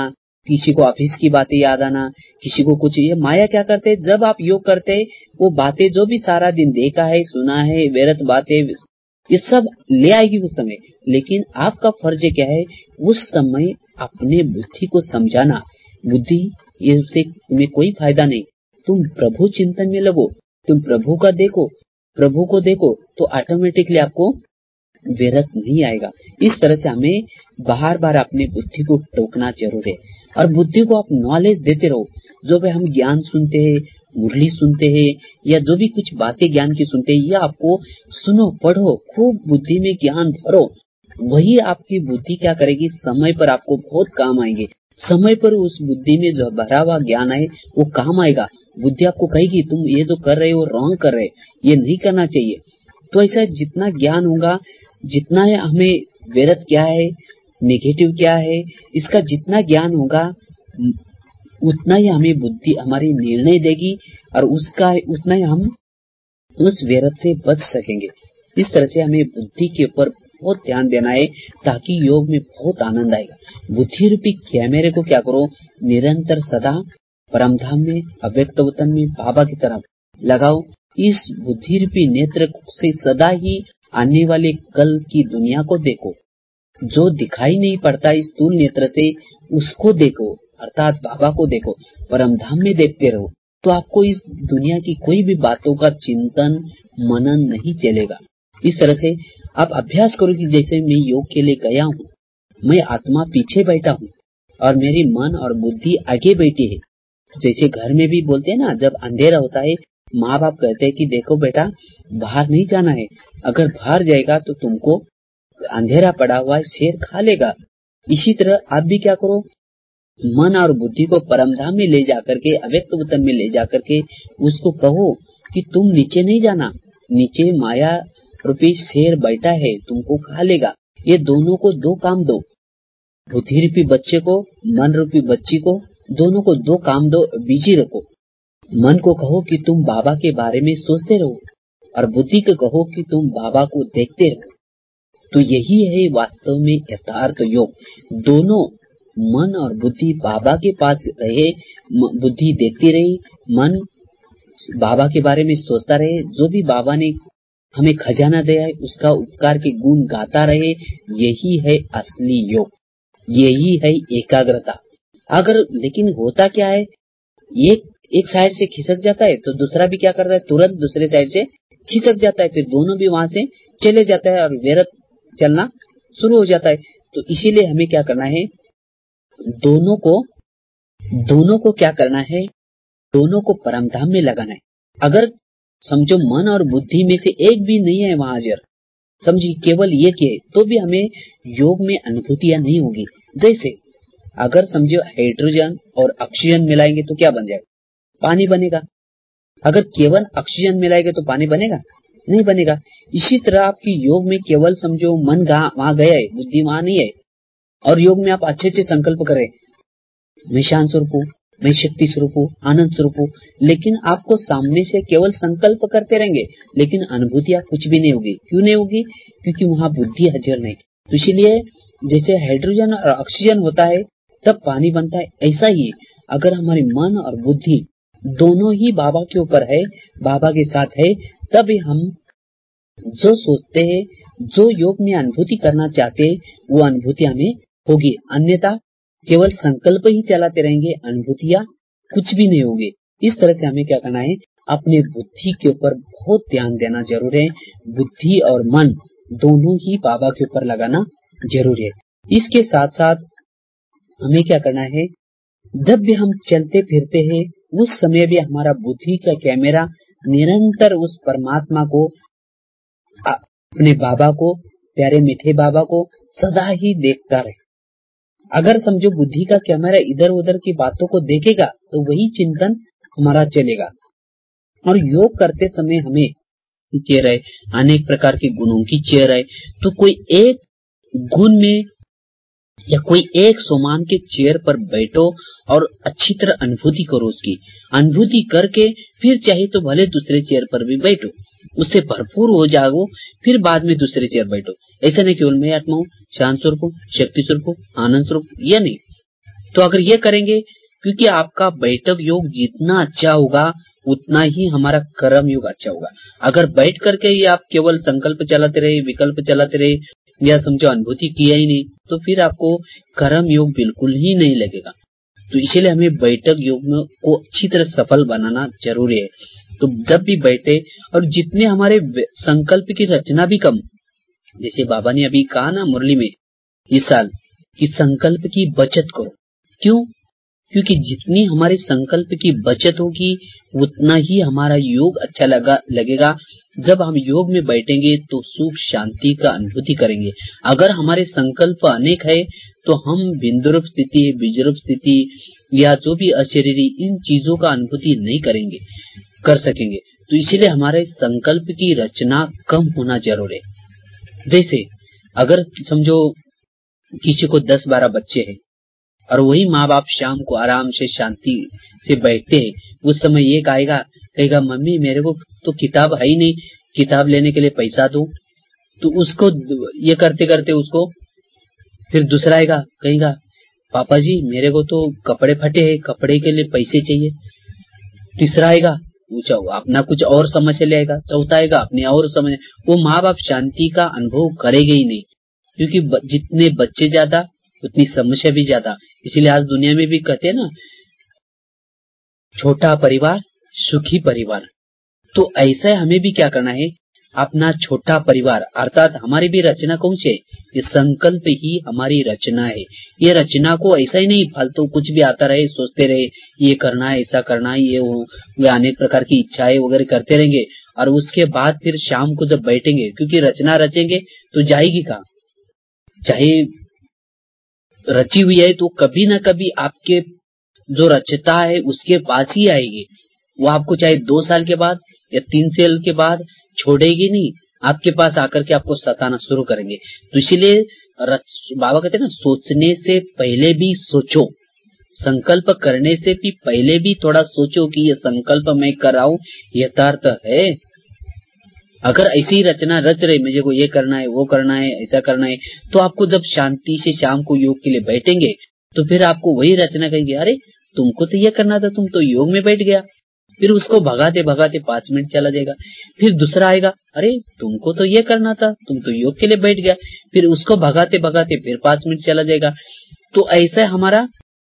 B: किसी को ऑफिस की बातें याद आना, किसी को कुछ। ये माया क्या करते हैं, जब आप योग करते हैं वो बातें जो भी सारा दिन देखा है, सुना है, व्यर्थ बातें, ये सब ले आएगी उस समय। लेकिन आपका फर्ज क्या है, उस समय अपने बुद्धि को समझाना। बुद्धि ये से तुम्हें कोई फायदा नहीं, तुम प्रभु चिंतन में लगो, तुम प्रभु का देखो, प्रभु को देखो, तो ऑटोमेटिकली आपको व्यर्थ नहीं आएगा। इस तरह से हमें बार बार अपने बुद्धि को टोकना जरूर है, और बुद्धि को आप नॉलेज देते रहो। जो भी हम ज्ञान सुनते हैं, मुरली सुनते हैं, या जो भी कुछ बातें ज्ञान की सुनते हैं, या आपको सुनो, पढ़ो, खूब बुद्धि में ज्ञान भरो। वही आपकी बुद्धि क्या करेगी, समय पर आपको बहुत काम आएंगे। समय पर उस बुद्धि में जो भरा हुआ ज्ञान है वो काम आएगा। बुद्धि आपको कहेगी तुम ये जो कर रहे हो रॉन्ग कर रहे, ये नहीं करना चाहिए। तो ऐसा जितना ज्ञान होगा, जितना हमें व्यर्थ क्या है, नेगेटिव क्या है, इसका जितना ज्ञान होगा उतना ही हमें बुद्धि हमारी निर्णय देगी, और उसका उतना ही हम उस व्यर्थ से बच सकेंगे। इस तरह से हमें बुद्धि के ऊपर बहुत ध्यान देना है, ताकि योग में बहुत आनंद आएगा। बुद्धि रूपी कैमरे को क्या करो, निरंतर सदा परमधाम में, अव्यक्त वतन में, बाबा की तरफ लगाओ। इस बुद्धि रूपी नेत्र से सदा ही आने वाले कल की दुनिया को देखो। जो दिखाई नहीं पड़ता इस स्थूल नेत्र से, उसको देखो, अर्थात बाबा को देखो, परमधाम में देखते रहो। तो आपको इस दुनिया की कोई भी बातों का चिंतन मनन नहीं चलेगा। इस तरह से आप अभ्यास करो कि जैसे मैं योग के लिए गया हूँ, मैं आत्मा पीछे बैठा हूँ और मेरी मन और बुद्धि आगे बैठी है। जैसे घर में भी बोलते हैं ना, जब अंधेरा होता है माँ बाप कहते हैं कि देखो बेटा बाहर नहीं जाना है, अगर बाहर जाएगा तो तुमको अंधेरा पड़ा हुआ है, शेर खा लेगा। इसी तरह आप भी क्या करो, मन और बुद्धि को परमधाम में ले जाकर के, अव्यक्त वतन में ले जाकर के उसको कहो कि तुम नीचे नहीं जाना, नीचे माया रूपी शेर बैठा है, तुमको खा लेगा। ये दोनों को दो काम दो, बुद्धि रूपी बच्चे को, मन रूपी बच्ची को, दोनों को दो काम दो, बिजी रखो। मन को कहो कि तुम बाबा के बारे में सोचते रहो, और बुद्धि को कहो कि तुम बाबा को देखते रहो। तो यही है वास्तव में यथार्थ योग। दोनों मन और बुद्धि बाबा के पास रहे, बुद्धि देखती रही, मन बाबा के बारे में सोचता रहे। जो भी बाबा ने हमें खजाना दिया है उसका उपकार के गुण गाता रहे। यही है असली योग, यही है एकाग्रता। अगर लेकिन होता क्या है, एक एक साइड से खिसक जाता है तो दूसरा भी क्या करता है, तुरंत दूसरे साइड से खिसक जाता है, फिर दोनों भी वहां से चले जाता है और व्यर्थ चलना शुरू हो जाता है। तो इसीलिए हमें क्या करना है, दोनों को दोनों को क्या करना है, दोनों को परमधाम में लगाना है। अगर समझो मन और बुद्धि में से एक भी नहीं है वहां हाजिर, समझिए केवल ये के, तो भी हमें योग में अनुभूतियां नहीं होगी। जैसे अगर समझो हाइड्रोजन और ऑक्सीजन मिलाएंगे तो क्या बन जाएगा, पानी बनेगा। अगर केवल ऑक्सीजन मिलाएंगे तो पानी बनेगा नहीं बनेगा। इसी तरह आपकी योग में केवल समझो मन वहां गया है, बुद्धि वहां नहीं है, और योग में आप अच्छे अच्छे संकल्प करें, मैं शांत स्वरूप हूं, मैं शक्ति स्वरूप हूं, आनंद स्वरूप हूं, लेकिन आपको सामने से केवल संकल्प करते रहेंगे, लेकिन अनुभूतियां कुछ भी नहीं होगी। क्यों नहीं होगी, क्योंकि वहां बुद्धि हाजिर नहीं। तो इसीलिए जैसे हाइड्रोजन और ऑक्सीजन होता है तब पानी बनता है, ऐसा ही अगर हमारे मन और बुद्धि दोनों ही बाबा के ऊपर है, बाबा के साथ है, तब हम जो सोचते हैं, जो योग में अनुभूति करना चाहते हैं, वो अनुभूति हमें होगी। अन्यथा केवल संकल्प ही चलाते रहेंगे, अनुभूतियां कुछ भी नहीं होगी। इस तरह से हमें क्या करना है, अपने बुद्धि के ऊपर बहुत ध्यान देना जरूर है। बुद्धि और मन दोनों ही बाबा के ऊपर लगाना जरूरी है। इसके साथ साथ हमें क्या करना है, जब भी हम चलते फिरते हैं उस समय भी हमारा बुद्धि का कैमरा निरंतर उस परमात्मा को, अपने बाबा को, प्यारे मीठे बाबा को सदा ही देखता रहे। अगर समझो बुद्धि का कैमरा इधर उधर की बातों को देखेगा तो वही चिंतन हमारा चलेगा। और योग करते समय हमें चेयर है, अनेक प्रकार के गुणों की चेयर है, तो कोई एक गुण में या कोई एक सोमान के चेयर पर बैठो और अच्छी तरह अनुभूति करो। उसकी अनुभूति करके फिर चाहे तो भले दूसरे चेयर पर भी बैठो, उससे भरपूर हो जाओ, फिर बाद में दूसरे चेयर बैठो। ऐसा नहीं केवल मैं आत्मा हूँ, शांत स्वरूप हूँ, शक्ति स्वरूप हूँ, आनंद स्वरूप, यह नहीं। तो अगर ये करेंगे, क्योंकि आपका बैठक योग जितना अच्छा होगा उतना ही हमारा कर्म योग अच्छा होगा। अगर बैठ करके ही आप केवल संकल्प चलाते रहे, विकल्प चलाते रहे, या समझो अनुभूति किया ही नहीं, तो फिर आपको कर्म योग बिल्कुल ही नहीं लगेगा। तो इसीलिए हमें बैठक योग में को अच्छी तरह सफल बनाना जरूरी है। तो जब भी बैठे, और जितने हमारे संकल्प की रचना भी कम, जैसे बाबा ने अभी कहा ना मुरली में इस साल, कि संकल्प की बचत करो। क्यों? क्योंकि जितनी हमारे संकल्प की बचत होगी उतना ही हमारा योग अच्छा लगा लगेगा। जब हम योग में बैठेंगे तो सुख शांति का अनुभूति करेंगे। अगर हमारे संकल्प अनेक है तो हम बिंदुरूप स्थिति, बीजरूप स्थिति या जो भी अशरीरी, इन चीजों का अनुभूति नहीं करेंगे कर सकेंगे। तो इसीलिए हमारे संकल्प की रचना कम होना जरूर है। जैसे अगर समझो किसी को दस बारह बच्चे हैं और वही माँ बाप शाम को आराम से शांति से बैठते हैं, उस समय एक आएगा कहेगा मम्मी मेरे को तो किताब है ही नहीं, किताब लेने के लिए पैसा दो। तो उसको ये करते करते उसको फिर दूसरा आएगा कहेगा पापा जी मेरे को तो कपड़े फटे हैं, कपड़े के लिए पैसे चाहिए। तीसरा आएगा अपना कुछ और समस्या ले आएगा। चौथा आएगा अपने और समझ। वो माँ बाप शांति का अनुभव करेंगे ही नहीं, क्योंकि जितने बच्चे ज्यादा उतनी समस्या भी ज्यादा। इसीलिए आज दुनिया में भी कहते हैं ना, छोटा परिवार सुखी परिवार। तो ऐसा हमें भी क्या करना है, अपना छोटा परिवार, अर्थात हमारी भी रचना कौन से, ये संकल्प ही हमारी रचना है। ये रचना को ऐसा ही नहीं फालतू कुछ भी आता रहे सोचते रहे ये करना है, ऐसा करना है, ये वो अनेक प्रकार की इच्छाएं वगैरह करते रहेंगे, और उसके बाद फिर शाम को जब बैठेंगे, क्योंकि रचना रचेंगे तो जाएगी कहाँ, चाहे रची हुई है तो कभी ना कभी आपके जो रचता है उसके पास ही आएगी। वो आपको चाहे दो साल के बाद या तीन साल के बाद छोड़ेगी नहीं, आपके पास आकर के आपको सताना शुरू करेंगे। तो इसीलिए बाबा कहते हैं ना, सोचने से पहले भी सोचो, संकल्प करने से भी पहले भी थोड़ा सोचो कि ये संकल्प मैं कर रहा हूँ यथार्थ है। अगर ऐसी रचना रच रहे मुझे को ये करना है, वो करना है, ऐसा करना है, तो आपको जब शांति से शाम को योग के लिए बैठेंगे तो फिर आपको वही रचना कहेंगे, अरे तुमको तो ये करना था, तुम तो योग में बैठ गया। फिर उसको भगाते भगाते पांच मिनट चला जाएगा। फिर दूसरा आएगा, अरे तुमको तो ये करना था, तुम तो योग के लिए बैठ गया। फिर उसको भगाते भगाते फिर पांच मिनट चला जाएगा। तो ऐसा हमारा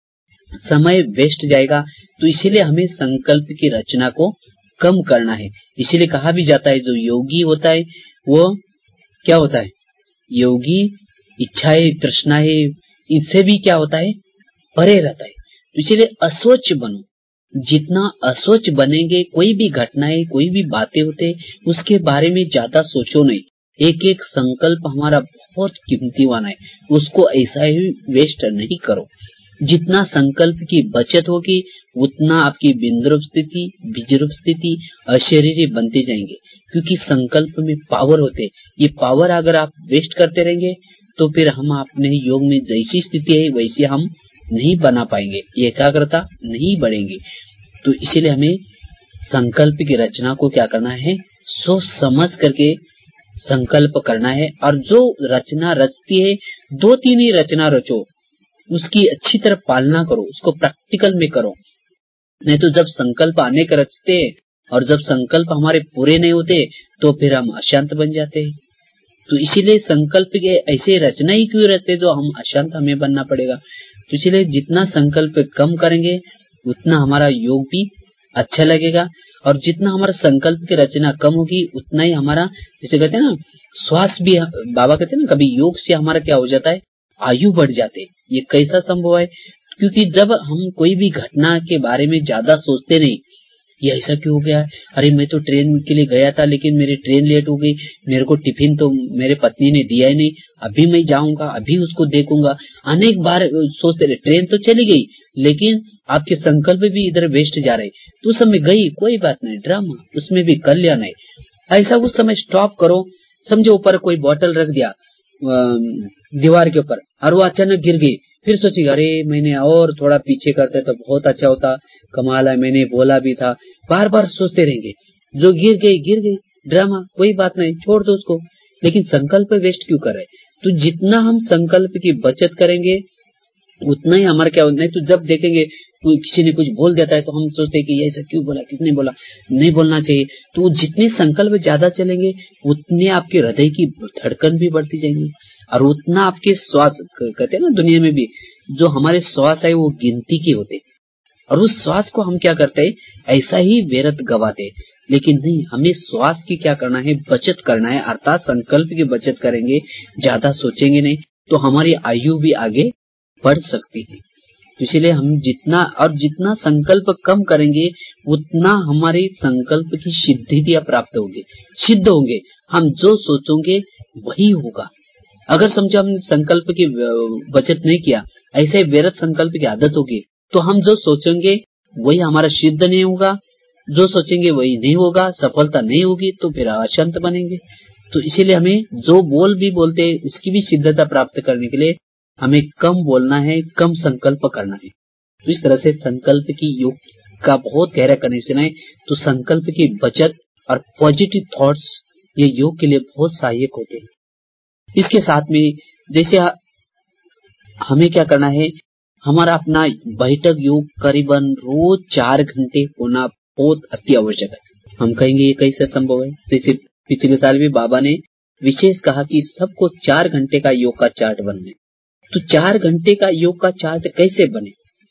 B: समय वेस्ट जाएगा। तो इसीलिए हमें संकल्प की रचना को कम करना है। इसीलिए कहा भी जाता है जो योगी होता है वो क्या होता है, योगी इच्छाएं तृष्णाएं इससे भी क्या होता है, परे रहता है। तो इसीलिए असोच बनो। जितना असोच बनेंगे, कोई भी घटनाएं कोई भी बातें होते उसके बारे में ज्यादा सोचो नहीं। एक एक संकल्प हमारा बहुत कीमतीवान है, उसको ऐसा ही वेस्ट नहीं करो। जितना संकल्प की बचत होगी उतना आपकी बिंद्रूप स्थिति, बीजरूप स्थिति, अशरीरी बनते जाएंगे, क्योंकि संकल्प में पावर होते। ये पावर अगर आप वेस्ट करते रहेंगे तो फिर हम अपने योग में जैसी स्थिति है वैसे हम नहीं बना पाएंगे, एकाग्रता नहीं बढ़ेंगी। तो इसीलिए हमें संकल्प की रचना को क्या करना है, सोच समझ करके संकल्प करना है। और जो रचना रचती है, दो तीन ही रचना रचो, उसकी अच्छी तरह पालना करो, उसको प्रैक्टिकल में करो। नहीं तो जब संकल्प अनेक रचते और जब संकल्प हमारे पूरे नहीं होते तो फिर हम अशांत बन जाते हैं। तो इसीलिए संकल्प के ऐसे रचना ही क्यों रचते जो हम अशांत हमें बनना पड़ेगा। तो इसलिए जितना संकल्प कम करेंगे उतना हमारा योग भी अच्छा लगेगा, और जितना हमारा संकल्प की रचना कम होगी उतना ही हमारा, जैसे कहते हैं ना, श्वास भी, बाबा कहते हैं ना, कभी योग से हमारा क्या हो जाता है, आयु बढ़ जाते। ये कैसा संभव है, क्योंकि जब हम कोई भी घटना के बारे में ज्यादा सोचते नहीं, ये ऐसा क्यों हो गया, अरे मैं तो ट्रेन के लिए गया था लेकिन मेरी ट्रेन लेट हो गई, मेरे को टिफिन तो मेरे पत्नी ने दिया ही नहीं, अभी मैं जाऊंगा, अभी उसको देखूंगा। अनेक बार सोचते रहे, ट्रेन तो चली गई लेकिन आपके संकल्प भी इधर वेस्ट जा रहे। तो उस समय गई, कोई बात नहीं, ड्रामा, उसमें भी कल्याण है। ऐसा उस समय स्टॉप करो। समझो ऊपर कोई बोतल रख दिया दीवार के ऊपर और वो अचानक गिर गई, फिर सोचेगा अरे मैंने और थोड़ा पीछे करते तो बहुत अच्छा होता, कमाल है, मैंने बोला भी था। बार बार सोचते रहेंगे, जो गिर गई गिर गई, ड्रामा, कोई बात नहीं, छोड़ दो उसको। लेकिन संकल्प वेस्ट क्यों कर रहे। तो जितना हम संकल्प की बचत करेंगे उतना ही हमारा क्या नहीं तो जब देखेंगे कोई किसी ने कुछ बोल देता है तो हम सोचते हैं कि ये ऐसा क्यों बोला, किसने बोला, नहीं बोलना चाहिए। तो जितने संकल्प ज्यादा चलेंगे उतने आपके हृदय की धड़कन भी बढ़ती जाएंगी और उतना आपके श्वास, कहते हैं ना दुनिया में भी जो हमारे श्वास है वो गिनती के होते और उस श्वास को हम क्या करते हैं ऐसा ही व्यर्थ गवाते। लेकिन नहीं, हमें श्वास की क्या करना है, बचत करना है, अर्थात संकल्प की बचत करेंगे, ज्यादा सोचेंगे नहीं तो हमारी आयु भी आगे बढ़ सकती है। इसलिए हम जितना और जितना संकल्प कम करेंगे उतना हमारे संकल्प की सिद्धियां प्राप्त होंगे, सिद्ध होंगे। हम जो सोचेंगे वही होगा। अगर समझो हमने संकल्प की बचत नहीं किया, ऐसे व्यर्थ संकल्प की आदत होगी तो हम जो सोचेंगे वही हमारा सिद्ध नहीं होगा, जो सोचेंगे वही नहीं होगा, सफलता नहीं होगी तो फिर अशांत बनेंगे। तो इसीलिए हमें जो बोल भी बोलते हैं उसकी भी सिद्धता प्राप्त करने के लिए हमें कम बोलना है, कम संकल्प करना है। तो इस तरह से संकल्प की योग का बहुत गहरा कनेक्शन है। तो संकल्प की बचत और पॉजिटिव थॉट्स ये योग के लिए बहुत सहायक होते हैं। इसके साथ में जैसे हमें क्या करना है, हमारा अपना बैठक योग करीबन रोज चार घंटे होना बहुत अति आवश्यक है। हम कहेंगे ये कैसे संभव है, जैसे पिछले साल भी बाबा ने विशेष कहा कि सबको चार घंटे का योग का चार्ट बनना है। तो चार घंटे का योग का चार्ट कैसे बने?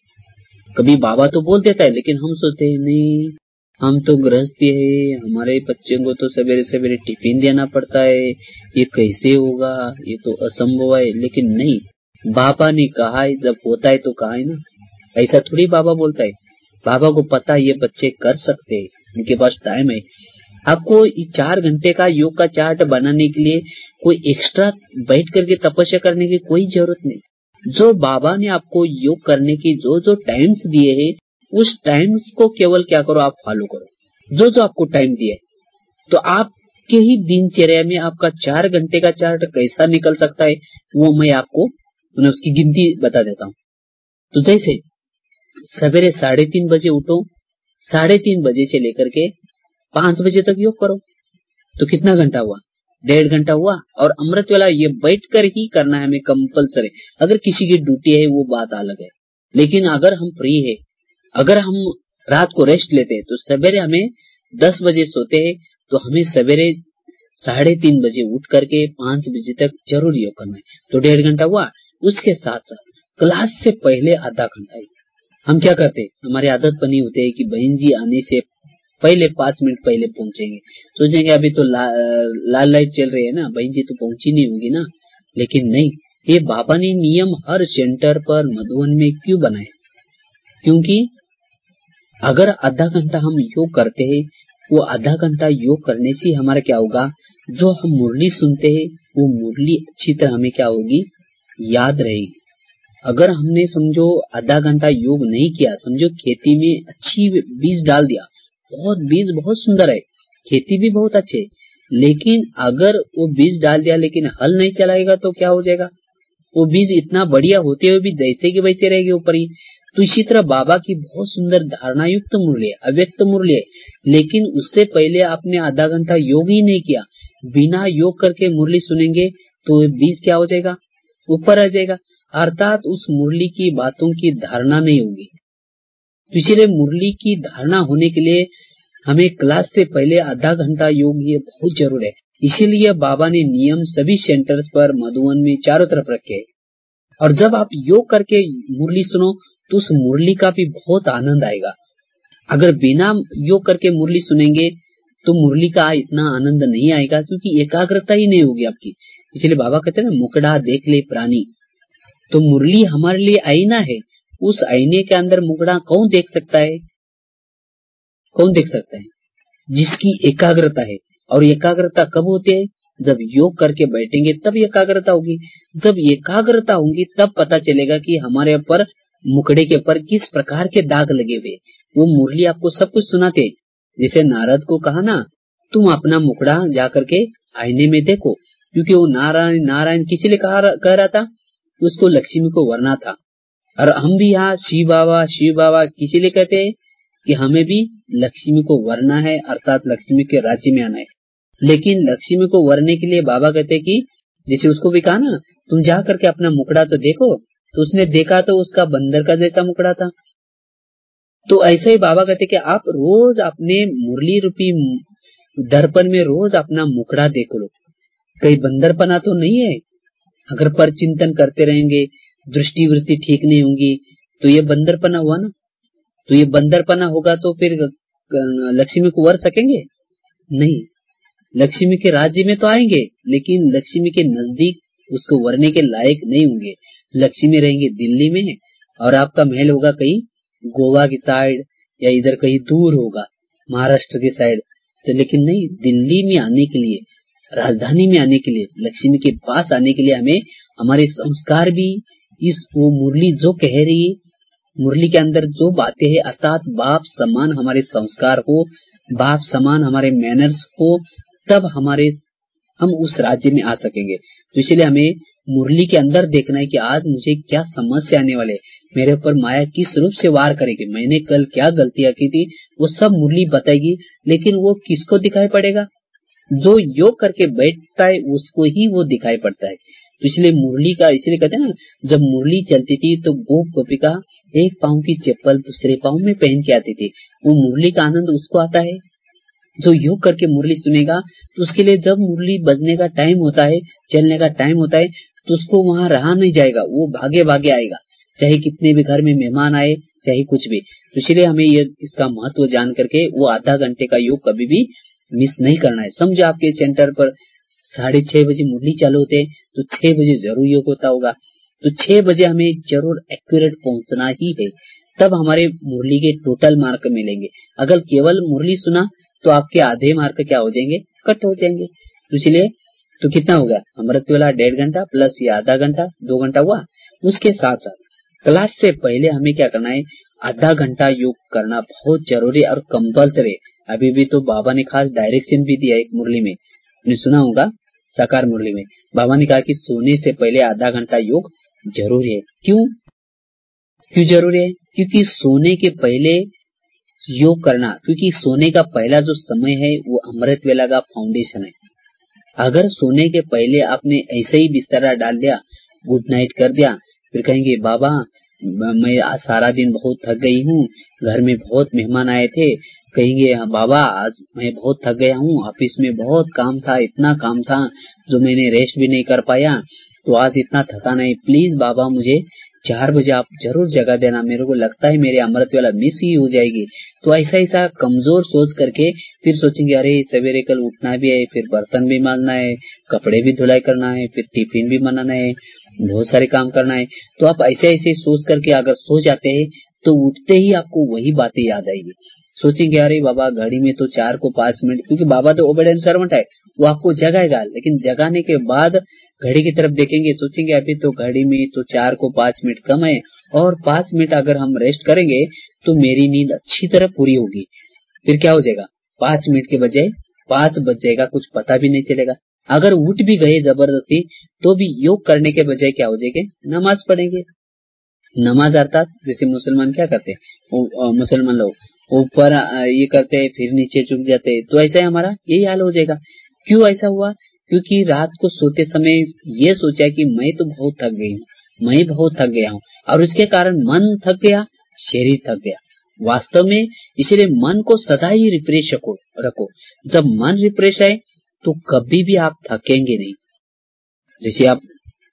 B: कभी बाबा तो बोल देता है लेकिन हम सोचते हैं नहीं, हम तो गृहस्थी है, हमारे बच्चे को तो सवेरे सवेरे टिफिन देना पड़ता है, ये कैसे होगा, ये तो असंभव है। लेकिन नहीं, बाबा ने कहा है, जब होता है तो कहा है ना। ऐसा थोड़ी बाबा बोलता है, बाबा को पता है ये बच्चे कर सकते हैं, इनके पास टाइम है। आपको चार घंटे का योग का चार्ट बनाने के लिए कोई एक्स्ट्रा बैठ करके तपस्या करने की कोई जरूरत नहीं। जो बाबा ने आपको योग करने की जो जो टाइम्स दिए हैं उस टाइम्स को केवल क्या करो, आप फॉलो करो जो जो आपको टाइम दिए। तो आपके ही दिनचर्या में आपका चार घंटे का चार्ट कैसा निकल सकता है वो मैं आपको मैं उसकी गिनती बता देता हूँ। तो जैसे सवेरे साढ़े तीन बजे उठो, साढ़े तीन बजे से लेकर के पांच बजे तक योग करो, तो कितना घंटा हुआ, डेढ़ घंटा हुआ। और अमृत वाला ये बैठ कर ही करना है हमें कंपलसरी। अगर किसी की ड्यूटी है वो बात अलग है, लेकिन अगर हम फ्री है, अगर हम रात को रेस्ट लेते हैं तो सवेरे हमें दस बजे सोते हैं तो हमें सवेरे साढ़े तीन बजे उठ करके पांच बजे तक जरूर योग करना है, तो डेढ़ घंटा हुआ। उसके साथ साथ क्लास से पहले आधा घंटा ही हम क्या करते हैं, हमारी आदत बनी होती है कि बहन जी आने से पहले पांच मिनट पहले पहुंचेंगे। सोचेंगे अभी तो ला, लाल लाइट चल रही है ना, बहन जी तो पहुंची नहीं होगी ना। लेकिन नहीं, ये बाबा ने नियम हर सेंटर पर मधुबन में क्यों बनाए? क्योंकि अगर आधा घंटा हम योग करते हैं, वो आधा घंटा योग करने से हमारा क्या होगा, जो हम मुरली सुनते हैं वो मुरली अच्छी तरह हमें क्या होगी, याद रहेगी। अगर हमने समझो आधा घंटा योग नहीं किया, समझो खेती में अच्छी बीज डाल दिया, बहुत बीज बहुत सुंदर है, खेती भी बहुत अच्छे, लेकिन अगर वो बीज डाल दिया लेकिन हल नहीं चलाएगा तो क्या हो जाएगा, वो बीज इतना बढ़िया होते हुए भी जैसे कि वैसे रहेगी ऊपर ही। तो इसी तरह बाबा की बहुत सुंदर धारणा युक्त मुरली है, अव्यक्त मुरली है, लेकिन उससे पहले आपने आधा घंटा योग ही नहीं किया, बिना योग करके मुरली सुनेंगे तो बीज क्या हो जाएगा, ऊपर आ जाएगा, अर्थात उस मुरली की बातों की धारणा नहीं होगी। तो इसीलिए मुरली की धारणा होने के लिए हमें क्लास से पहले आधा घंटा योग ये बहुत जरूर है। इसीलिए बाबा ने नियम सभी सेंटर्स पर मधुबन में चारों तरफ रखे हैं। और जब आप योग करके मुरली सुनो तो उस मुरली का भी बहुत आनंद आएगा। अगर बिना योग करके मुरली सुनेंगे तो मुरली का इतना आनंद नहीं आएगा, क्योंकि एकाग्रता ही नहीं होगी आपकी। इसलिए बाबा कहते हैं ना, मुकड़ा देख ले प्राणी। तो मुरली हमारे लिए आईना है, उस आईने के अंदर मुकड़ा कौन देख सकता है, कौन देख सकता है, जिसकी एकाग्रता है। और एकाग्रता कब होती है, जब योग करके बैठेंगे तब एकाग्रता होगी। जब एकाग्रता होगी तब पता चलेगा कि हमारे ऊपर मुकड़े के ऊपर किस प्रकार के दाग लगे हुए। वो मुरली आपको सब कुछ सुनाते। जैसे नारद को कहा ना, तुम अपना मुकड़ा जाकर के आईने में देखो, क्योंकि वो नारायण नारायण किसी लिए कह रहा था, उसको लक्ष्मी को वरना था। और हम भी यहाँ शिव बाबा शिव बाबा किसी लिए कहते हैं कि हमें भी लक्ष्मी को वरना है, अर्थात लक्ष्मी के राज्य में आना है। लेकिन लक्ष्मी को वरने के लिए बाबा कहते हैं कि जैसे उसको भी कहा ना, तुम जा करके अपना मुकड़ा तो देखो, तो उसने देखा तो उसका बंदर का जैसा मुखड़ा था। तो ऐसे ही बाबा कहते कि आप रोज अपने मुरली रूपी दर्पण में रोज अपना मुखड़ा देख लो, कहीं बंदरपना तो नहीं है। अगर पर चिंतन करते रहेंगे, दृष्टि वृत्ति ठीक नहीं होंगी, तो ये बंदरपना हुआ ना। तो ये बंदरपना होगा तो फिर लक्ष्मी को वर सकेंगे नहीं। लक्ष्मी के राज्य में तो आएंगे, लेकिन लक्ष्मी के नजदीक उसको वरने के लायक नहीं होंगे। लक्ष्मी रहेंगे दिल्ली में और आपका महल होगा कहीं गोवा की साइड या इधर कहीं दूर होगा महाराष्ट्र की साइड। तो लेकिन नहीं, दिल्ली में आने के लिए, राजधानी में आने के लिए, लक्ष्मी के पास आने के लिए हमें हमारे संस्कार भी इस वो मुरली जो कह रही है, मुरली के अंदर जो बातें हैं, अर्थात बाप समान हमारे संस्कार हो, बाप समान हमारे मैनर्स हो, तब हमारे हम उस राज्य में आ सकेंगे। तो इसलिए हमें मुरली के अंदर देखना है कि आज मुझे क्या समस्या आने वाले, मेरे ऊपर माया किस रूप से वार करेगी, मैंने कल क्या गलतियां की थी, वो सब मुरली बताएगी। लेकिन वो किसको दिखाई पड़ेगा? जो योग करके बैठता है उसको ही वो दिखाई पड़ता है। तो इसलिए मुरली का, इसलिए कहते हैं ना, जब मुरली चलती थी तो गोप गोपिका एक पाँव की चप्पल दूसरे पाँव में पहन के आती थी। वो मुरली का आनंद उसको आता है जो योग करके मुरली सुनेगा। तो उसके लिए जब मुरली बजने का टाइम होता है, चलने का टाइम होता है, तो उसको वहां रहा नहीं जाएगा, वो भागे भागे आएगा, चाहे कितने भी घर में मेहमान आए, चाहे कुछ भी। तो इसलिए हमें ये इसका महत्व जान करके वो आधा घंटे का योग कभी भी मिस नहीं करना है। समझो आपके सेंटर पर साढ़े छह बजे मुरली चालू होते हैं, तो छह बजे जरूर योग होता होगा। तो छह बजे हमें जरूर एक्यूरेट पहुंचना ही है, तब हमारे मुरली के टोटल मार्क मिलेंगे। अगर केवल मुरली सुना तो आपके आधे मार्क क्या हो जाएंगे, कट हो जाएंगे। तो इसलिए तो कितना हो गया, अमृत वाला डेढ़ घंटा प्लस ये आधा घंटा, दो घंटा हुआ। उसके साथ साथ क्लास से पहले हमें क्या करना है, आधा घंटा योग करना बहुत जरूरी और कंपल्सरी। अभी भी तो बाबा ने खास डायरेक्शन भी दिया एक मुरली में, आपने सुना होगा साकार मुरली में बाबा ने कहा कि सोने से पहले आधा घंटा योग जरूरी है। क्यों क्यों जरूरी है? क्योंकि सोने के पहले योग करना, क्योंकि सोने का पहला जो समय है वो अमृत वेला का फाउंडेशन है। अगर सोने के पहले आपने ऐसे ही बिस्तरा डाल दिया, गुड नाइट कर दिया, फिर कहेंगे बाबा मैं सारा दिन बहुत थक गई हूँ, घर में बहुत मेहमान आए थे, कहेंगे बाबा आज मैं बहुत थक गया हूँ, ऑफिस में बहुत काम था, इतना काम था जो मैंने रेस्ट भी नहीं कर पाया, तो आज इतना थकान है, प्लीज बाबा मुझे चार बजे आप जरूर जगा देना, मेरे को लगता है मेरे अमृत वाला मिस ही हो जाएगी। तो ऐसा ऐसा कमजोर सोच करके फिर सोचेंगे अरे सवेरे कल उठना भी है, फिर बर्तन भी मांजना है, कपड़े भी धुलाई करना है, फिर टिफिन भी बनाना है, बहुत सारे काम करना है। तो आप ऐसे ऐसे सोच करके अगर सो जाते हैं तो उठते ही आपको वही बातें याद आएगी। सोचेंगे अरे बाबा घड़ी में तो चार को पांच मिनट, क्योंकि बाबा तो ओबेडेंट सर्वेंट है, वो आपको जगाएगा, लेकिन जगाने के बाद घड़ी की तरफ देखेंगे, सोचेंगे अभी तो घड़ी में तो चार को पांच मिनट कम है, और पांच मिनट अगर हम रेस्ट करेंगे तो मेरी नींद अच्छी तरह पूरी होगी। फिर क्या हो जाएगा, पांच मिनट के बजाय पांच बज जाएगा, कुछ पता भी नहीं चलेगा। अगर उठ भी गए जबरदस्ती तो भी योग करने के बजाय क्या हो जाएंगे, नमाज पढ़ेंगे। नमाज अर्थात जैसे मुसलमान क्या करते हैं, मुसलमान लोग ऊपर ये करते हैं फिर नीचे झुक जाते हैं, तो ऐसा ही हमारा यही हाल हो जाएगा। क्यों ऐसा हुआ? क्योंकि रात को सोते समय ये सोचा कि मैं तो बहुत थक गई हूँ, मैं बहुत थक गया हूँ, और उसके कारण मन थक गया, शरीर थक गया। वास्तव में इसलिए मन को सदा ही रिफ्रेश रखो रखो जब मन रिफ्रेश है तो कभी भी आप थकेंगे नहीं। जैसे आप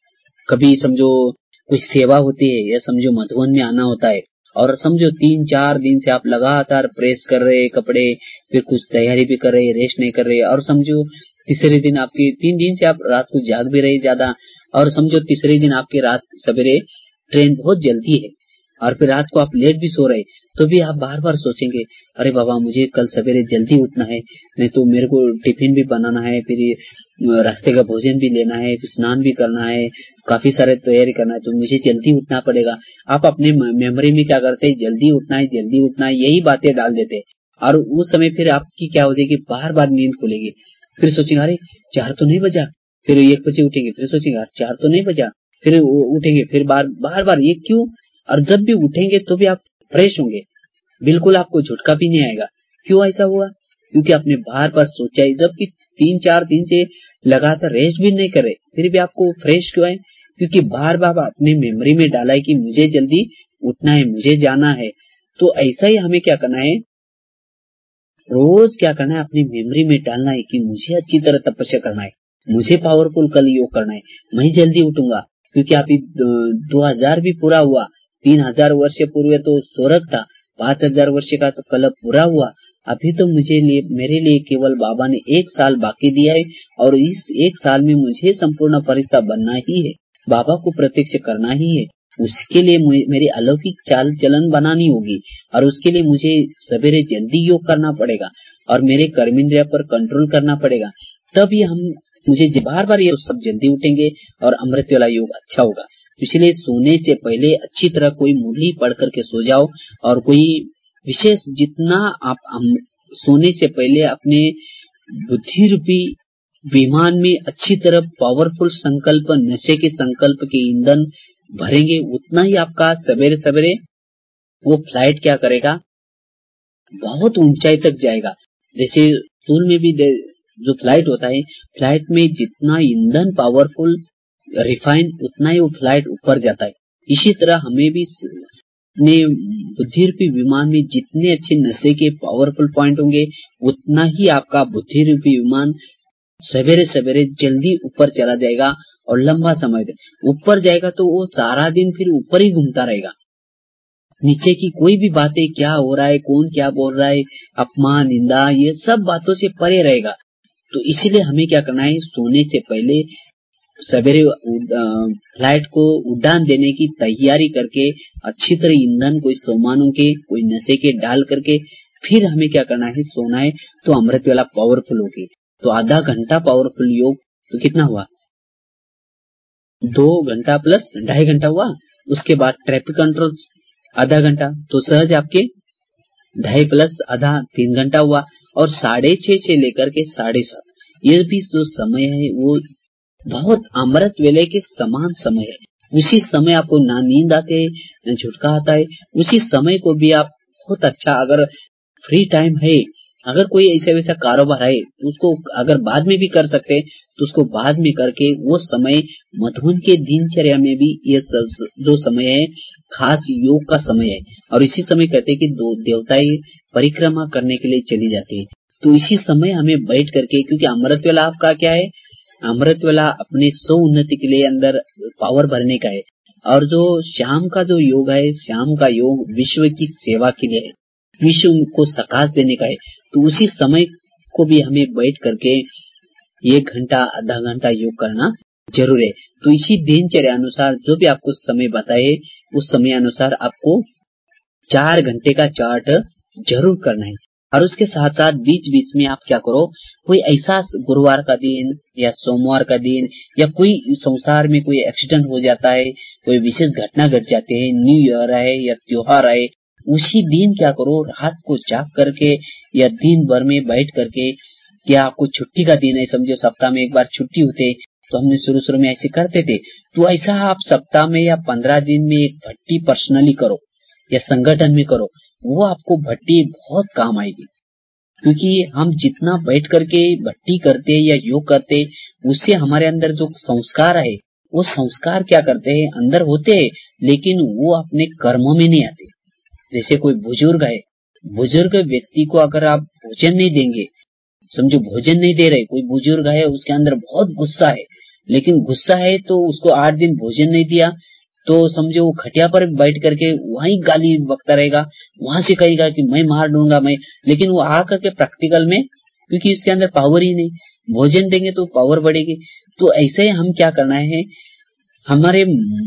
B: कभी समझो कुछ सेवा होती है, या समझो मधुबन में आना होता है, और समझो तीन चार दिन से आप लगातार प्रेस कर रहे कपड़े, फिर कुछ तैयारी भी कर रहे, रेस्ट नहीं कर रहे, और समझो तीसरे दिन आपके तीन दिन से आप रात को जाग भी रहे ज्यादा, और समझो तीसरे दिन आपके रात सवेरे ट्रेन बहुत जल्दी है, और फिर रात को आप लेट भी सो रहे, तो भी आप बार बार सोचेंगे अरे बाबा मुझे कल सवेरे जल्दी उठना है, नहीं तो मेरे को टिफिन भी बनाना है, फिर रास्ते का भोजन भी लेना है, फिर स्नान भी करना है, काफी सारे तैयारी करना है, तो मुझे जल्दी उठना पड़ेगा। आप अपने मेमोरी में क्या करते हैं, जल्दी उठना है जल्दी उठना है यही बातें डाल देते हैं, और उस समय फिर आपकी क्या हो जाएगी, बार बार नींद खुलेगी। फिर सोचेंगे अरे चार तो नहीं बजा, फिर एक बजे उठेंगे, फिर सोचेंगे अरे चार तो नहीं बजा, फिर उठेंगे, फिर बार बार बार ये क्यों? और जब भी उठेंगे तो भी आप फ्रेश होंगे, बिल्कुल आपको झटका भी नहीं आएगा। क्यों ऐसा हुआ? क्योंकि आपने बार बार सोचा है, जबकि तीन चार दिन से लगातार रेस्ट भी नहीं कर रहे, फिर भी आपको फ्रेश क्यों है? क्योंकि बार बार अपने मेमोरी में डाला है कि मुझे जल्दी उठना है, मुझे जाना है। तो ऐसा ही हमें क्या करना है, रोज क्या करना है, अपनी मेमोरी में डालना है कि मुझे अच्छी तरह तपस्या करना है, मुझे पावरफुल कल योग करना है, मैं जल्दी उठूंगा। क्योंकि अभी दो हजार भी पूरा हुआ, तीन हजार वर्ष पूर्व तो स्वर्ग था, पांच हजार वर्ष का तो कल पूरा हुआ। अभी तो मुझे लिए मेरे लिए केवल बाबा ने एक साल बाकी दिया है, और इस एक साल में मुझे संपूर्ण फरिश्ता बनना ही है, बाबा को प्रत्यक्ष करना ही है। उसके लिए मेरी अलौकिक चाल चलन बनानी होगी, और उसके लिए मुझे सवेरे जल्दी योग करना पड़ेगा, और मेरे कर्मेंद्रिय पर कंट्रोल करना पड़ेगा। तभी हम मुझे बार बार ये सब जल्दी उठेंगे और अमृत वाला योग अच्छा होगा। इसलिए सोने से पहले अच्छी तरह कोई मुरली पढ़ करके सो जाओ, और कोई विशेष जितना आप सोने से पहले अपने बुद्धि रूपी विमान में अच्छी तरह पावरफुल संकल्प, नशे के संकल्प के ईंधन भरेंगे, उतना ही आपका सवेरे सवेरे वो फ्लाइट क्या करेगा, बहुत ऊंचाई तक जाएगा। जैसे स्कूल में भी जो फ्लाइट होता है, फ्लाइट में जितना ईंधन पावरफुल रिफाइन, उतना ही वो फ्लाइट ऊपर जाता है। इसी तरह हमें भी अपने बुद्धि रूपी विमान में जितने अच्छे नशे के पावरफुल पॉइंट होंगे, उतना ही आपका बुद्धि रूपी विमान सवेरे सवेरे जल्दी ऊपर चला जाएगा, और लंबा समय ऊपर जाएगा तो वो सारा दिन फिर ऊपर ही घूमता रहेगा। नीचे की कोई भी बातें, क्या हो रहा है, कौन क्या बोल रहा है, अपमान, निंदा, ये सब बातों से परे रहेगा। तो इसीलिए हमें क्या करना है, सोने से पहले सवेरे फ्लाइट को उड़ान देने की तैयारी करके अच्छी तरह ईंधन कोई सोमानों के, कोई नशे के डाल करके फिर हमें क्या करना है, सोना है। तो अमृत वाला पावरफुल होगी। तो आधा घंटा पावरफुल योग तो कितना हुआ, दो घंटा प्लस ढाई घंटा हुआ। उसके बाद ट्रैफिक कंट्रोल आधा घंटा, तो सहज आपके ढाई प्लस आधा तीन घंटा हुआ। और साढ़े छह से लेकर के साढ़े सात, ये भी जो समय है वो बहुत अमृत वेले के समान समय है। उसी समय आपको ना नींद आते है, ना झुटका आता है। उसी समय को भी आप बहुत अच्छा, अगर फ्री टाइम है, अगर कोई ऐसा वैसा कारोबार है तो उसको अगर बाद में भी कर सकते हैं तो उसको बाद में करके, वो समय मधुबन के दिनचर्या में भी ये सब जो समय है खास योग का समय है। और इसी समय कहते हैं कि दो देवताएं परिक्रमा करने के लिए चली जाती है। तो इसी समय हमें बैठ करके, क्योंकि अमृत वेला आपका क्या है, अमृत वेला अपने स्व उन्नति के लिए अंदर पावर भरने का है। और जो शाम का जो योग है, शाम का योग विश्व की सेवा के लिए है, विश्व को सकाश देने का है। तो उसी समय को भी हमें बैठ करके एक घंटा आधा घंटा योग करना जरूर है। तो इसी दिनचर्या अनुसार जो भी आपको समय बताए, उस समय अनुसार आपको चार घंटे का चार्ट जरूर करना है। और उसके साथ साथ बीच बीच में आप क्या करो, कोई ऐसा गुरुवार का दिन या सोमवार का दिन, या कोई संसार में कोई एक्सीडेंट हो जाता है, कोई विशेष घटना घट जाती है, न्यू ईयर है या त्योहार है, उसी दिन क्या करो, रात को जाग करके या दिन भर में बैठ करके, क्या आपको छुट्टी का दिन है, समझो सप्ताह में एक बार छुट्टी होते, तो हमने शुरू शुरू में ऐसे करते थे। तो ऐसा आप सप्ताह में या पंद्रह दिन में एक भट्टी पर्सनली करो या संगठन में करो, वो आपको भट्टी बहुत काम आएगी। क्योंकि हम जितना बैठ करके भट्टी करते या योग करते, उससे हमारे अंदर जो संस्कार है, वो संस्कार क्या करते हैं, अंदर होते हैं, लेकिन वो अपने कर्मों में नहीं आते। जैसे कोई बुजुर्ग है, बुजुर्ग व्यक्ति को अगर आप भोजन नहीं देंगे, समझो भोजन नहीं दे रहे, कोई बुजुर्ग है उसके अंदर बहुत गुस्सा है, लेकिन गुस्सा है तो उसको आठ दिन भोजन नहीं दिया, तो समझो वो खटिया पर बैठ करके वहीं गाली बकता रहेगा, वहां से कहेगा कि मैं मार दूंगा मैं, लेकिन वो आ करके प्रैक्टिकल में, क्योंकि इसके अंदर पावर ही नहीं, भोजन देंगे तो पावर बढ़ेगी। तो ऐसे ही हम क्या करना है, हमारे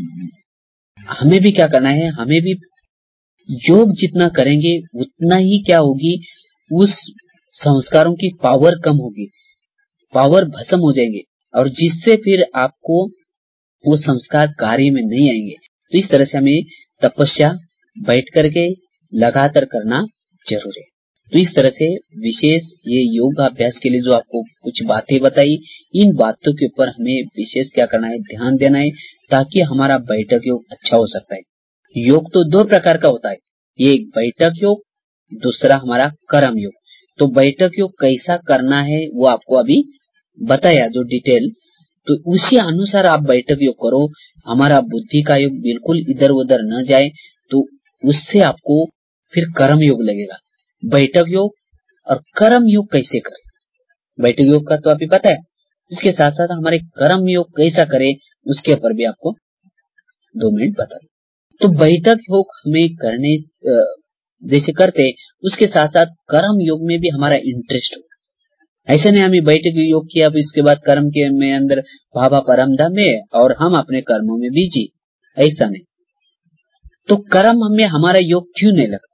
B: हमें भी क्या करना है, हमें भी योग जितना करेंगे उतना ही क्या होगी, उस संस्कारों की पावर कम होगी, पावर भस्म हो जाएंगे, और जिससे फिर आपको वो संस्कार कार्य में नहीं आएंगे। तो इस तरह से हमें तपस्या बैठ करके लगातार करना जरूर है। तो इस तरह से विशेष ये योग अभ्यास के लिए जो आपको कुछ बातें बताई, इन बातों के ऊपर हमें विशेष क्या करना है, ध्यान देना है, ताकि हमारा बैठक योग अच्छा हो सकता है। योग तो दो प्रकार का होता है, एक बैठक योग, दूसरा हमारा कर्म योग। तो बैठक योग कैसा करना है वो आपको अभी बताया जो डिटेल, तो उसी अनुसार आप बैठक योग करो। हमारा बुद्धि का योग बिल्कुल इधर उधर न जाए, तो उससे आपको फिर कर्म योग लगेगा। बैठक योग और कर्म योग कैसे करें, बैठक योग का तो अभी पता है, इसके साथ साथ हमारे कर्म योग कैसा करें उसके ऊपर भी आपको दो मिनट बता। तो बैठक योग हमें करने जैसे करते, उसके साथ साथ कर्म योग में भी हमारा इंटरेस्ट हो। ऐसे नहीं हमें बैठक योग किया अब इसके बाद कर्म के में अंदर भाभा परम धाम में और हम अपने कर्मों में बिजी, ऐसा नहीं। तो कर्म हमें हमारा योग क्यों नहीं लगता?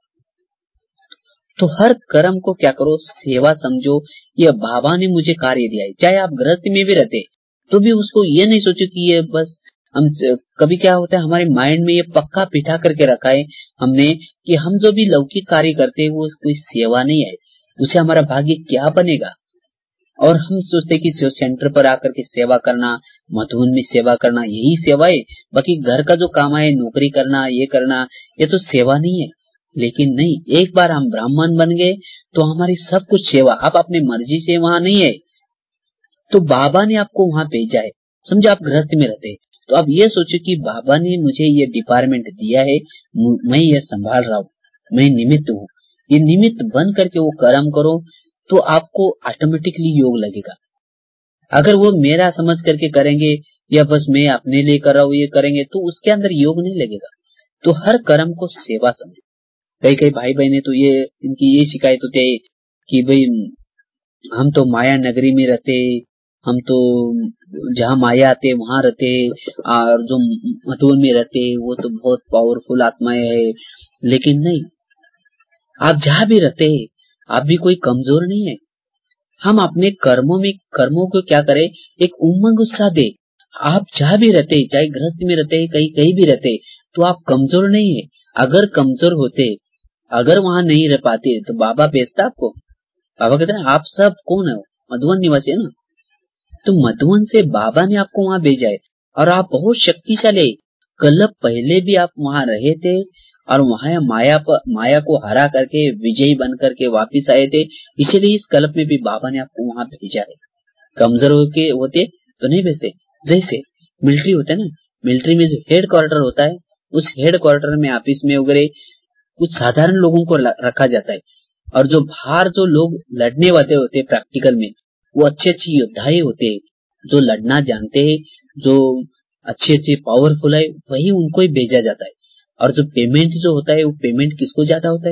B: तो हर कर्म को क्या करो, सेवा समझो। ये बाबा ने मुझे कार्य दिया है, चाहे आप गृहस्थी में भी रहते तो भी उसको ये नहीं सोचो कि ये बस हम, कभी क्या होता है हमारे माइंड में ये पक्का पिठा करके रखा है हमने कि हम जो भी लौकिक कार्य करते हैं वो कोई सेवा नहीं है, उसे हमारा भाग्य क्या बनेगा। और हम सोचते कि जो सेंटर पर आकर के सेवा करना, मधुबन में सेवा करना, यही सेवा है। बाकी घर का जो काम है, नौकरी करना, ये करना, ये तो सेवा नहीं है। लेकिन नहीं, एक बार हम ब्राह्मण बन गए तो हमारी सब कुछ सेवा, आप अपनी मर्जी से वहां नहीं है, तो बाबा ने आपको वहां भेजा है। समझो आप गृहस्थ में रहते तो आप ये सोचो कि बाबा ने मुझे ये डिपार्टमेंट दिया है, मैं ये संभाल रहा हूँ, मैं निमित्त हूँ। ये निमित्त बन करके वो कर्म करो तो आपको ऑटोमेटिकली योग लगेगा। अगर वो मेरा समझ करके करेंगे या बस मैं अपने लिए कर रहा हूँ ये करेंगे तो उसके अंदर योग नहीं लगेगा। तो हर कर्म को सेवा समझो। कई कई भाई बहने तो ये इनकी ये शिकायत होती है कि भाई हम तो माया नगरी में रहते, हम तो जहाँ माया आते वहां रहते, और जो मधुबन में रहते वो तो बहुत पावरफुल आत्माएं है। लेकिन नहीं, आप जहाँ भी रहते आप भी कोई कमजोर नहीं है। हम अपने कर्मों में कर्मों को क्या करें, एक उमंग उत्साह दे। आप जहाँ भी रहते, चाहे गृहस्थ में रहते, कहीं कहीं भी रहते, तो आप कमजोर नहीं है। अगर कमजोर होते, अगर वहां नहीं रह पाते तो बाबा भेजता आपको। बाबा कहते हैं आप सब कौन है, मधुबन निवासी है ना, तो मधुबन से बाबा ने आपको वहां भेजा है और आप बहुत शक्तिशाली। कल पहले भी आप वहां रहे थे और वहां माया पर माया को हरा करके विजयी बन करके वापिस आए थे, इसीलिए इस कल्प में भी बाबा ने आपको वहां भेजा है। कमजोर होके होते तो नहीं भेजते। जैसे मिलिट्री होता है ना, मिलिट्री में जो हेड क्वार्टर होता है, उस हेड क्वार्टर में ऑफिस में वगैरह कुछ साधारण लोगों को रखा जाता है, और जो बाहर जो लोग लड़ने वाले होते हैं प्रैक्टिकल में, वो अच्छे अच्छे योद्धाएं होते हैं, जो लड़ना जानते हैं, जो अच्छे अच्छे पावरफुल है, वही उनको ही भेजा जाता है। और जो पेमेंट जो होता है वो पेमेंट किसको ज्यादा होता है,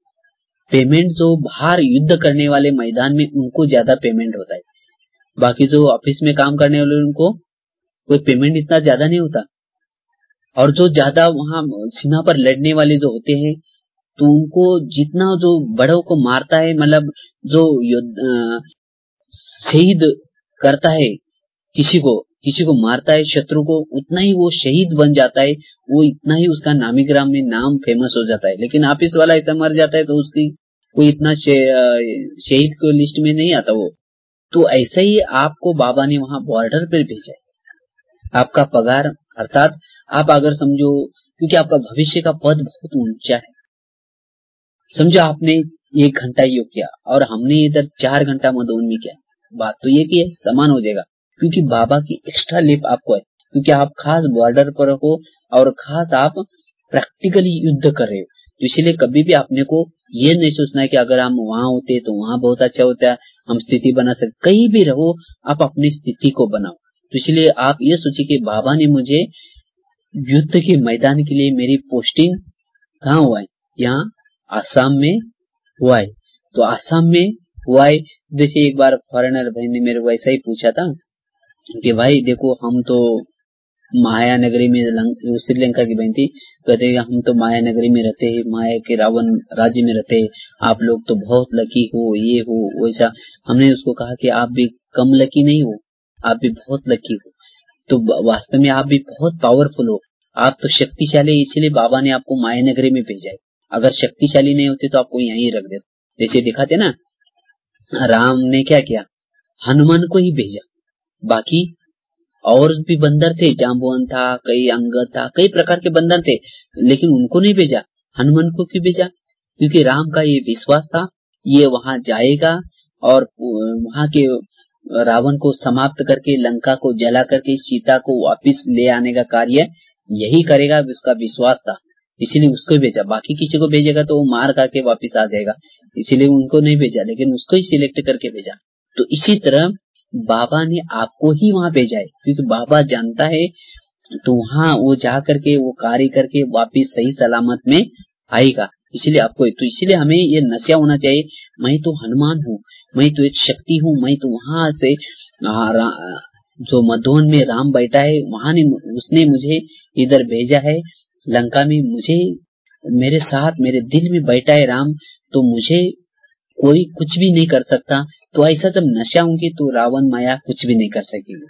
B: पेमेंट जो बाहर युद्ध करने वाले मैदान में उनको ज्यादा पेमेंट होता है। बाकी जो ऑफिस में काम करने वाले उनको कोई पेमेंट इतना ज्यादा नहीं होता। और जो ज्यादा वहां सीमा पर लड़ने वाले जो होते हैं तो उनको जितना जो बड़ों को मारता है, मतलब जो शहीद करता है किसी को किसी को मारता है शत्रु को, उतना ही वो शहीद बन जाता है, वो इतना ही उसका नामीग्राम में नाम फेमस हो जाता है। लेकिन ऑफिस वाला ऐसा मर जाता है तो उसकी कोई इतना शहीद को लिस्ट में नहीं आता वो। तो ऐसा ही आपको बाबा ने वहां बॉर्डर पर भेजा है। आपका पगार अर्थात आप अगर समझो, क्योंकि आपका भविष्य का पद बहुत ऊंचा है। समझो आपने एक घंटा योग किया और हमने इधर चार घंटा मधुबन में किया, बात तो ये की है, समान हो जाएगा, क्योंकि बाबा की एक्स्ट्रा लिप आपको है, क्योंकि आप खास बॉर्डर पर हो और खास आप प्रैक्टिकली युद्ध कर रहे हो। तो इसलिए कभी भी आपने को ये नहीं सोचना है कि अगर हम वहां होते तो वहां बहुत अच्छा होता, हम स्थिति बना सकते। कहीं भी रहो आप अपनी स्थिति को बनाओ। तो इसलिए आप ये सोचिए कि बाबा ने मुझे युद्ध के मैदान के लिए मेरी पोस्टिंग कहाँ हुआ है, यहाँ आसाम में हुआ है। तो आसाम में हुआ है। जैसे एक बार फॉरेनर भाई ने मेरे को ऐसा ही पूछा था कि भाई देखो हम तो माया नगरी में, श्रीलंका की बहन थी, कहते हैं हम तो माया नगरी में रहते हैं, माया के रावण राज्य में रहते हैं, आप लोग तो बहुत लकी हो, ये हो वैसा। हमने उसको कहा कि आप भी कम लकी नहीं हो, आप भी बहुत लकी हो। तो वास्तव में आप भी बहुत पावरफुल हो, आप तो शक्तिशाली, इसीलिए बाबा ने आपको माया नगरी में भेजा है। अगर शक्तिशाली नहीं होते तो आपको यहीं रख देते। जैसे दिखाते ना, राम ने क्या किया, हनुमान को ही भेजा। बाकी और भी बंदर थे, जाम्बुवन था, कई अंगद था, कई प्रकार के बंदर थे, लेकिन उनको नहीं भेजा। हनुमान को क्यों भेजा? क्योंकि राम का ये विश्वास था ये वहां जाएगा और वहां के रावण को समाप्त करके लंका को जला करके सीता को वापस ले आने का कार्य यही करेगा, उसका विश्वास था, इसीलिए उसको भेजा। बाकी किसी को भेजेगा तो वो मार करके वापस आ जाएगा, इसीलिए उनको नहीं भेजा, लेकिन उसको ही सिलेक्ट करके भेजा। तो इसी तरह बाबा ने आपको ही वहां भेजा है, क्योंकि बाबा जानता है, तो वहां वो जा करके वो कार्य करके वापिस सही सलामत में आएगा, इसलिए आपको। तो इसलिए हमें ये नशा होना चाहिए, मैं तो हनुमान हूँ, मैं तो एक शक्ति हूँ, मैं तो वहां से जो मधुवन में राम बैठा है वहां ने उसने मुझे इधर भेजा है लंका में, मुझे मेरे साथ मेरे दिल में बैठा है राम, तो मुझे कोई कुछ भी नहीं कर सकता। तो ऐसा जब नशा होंगे तो रावण माया कुछ भी नहीं कर सकेगी।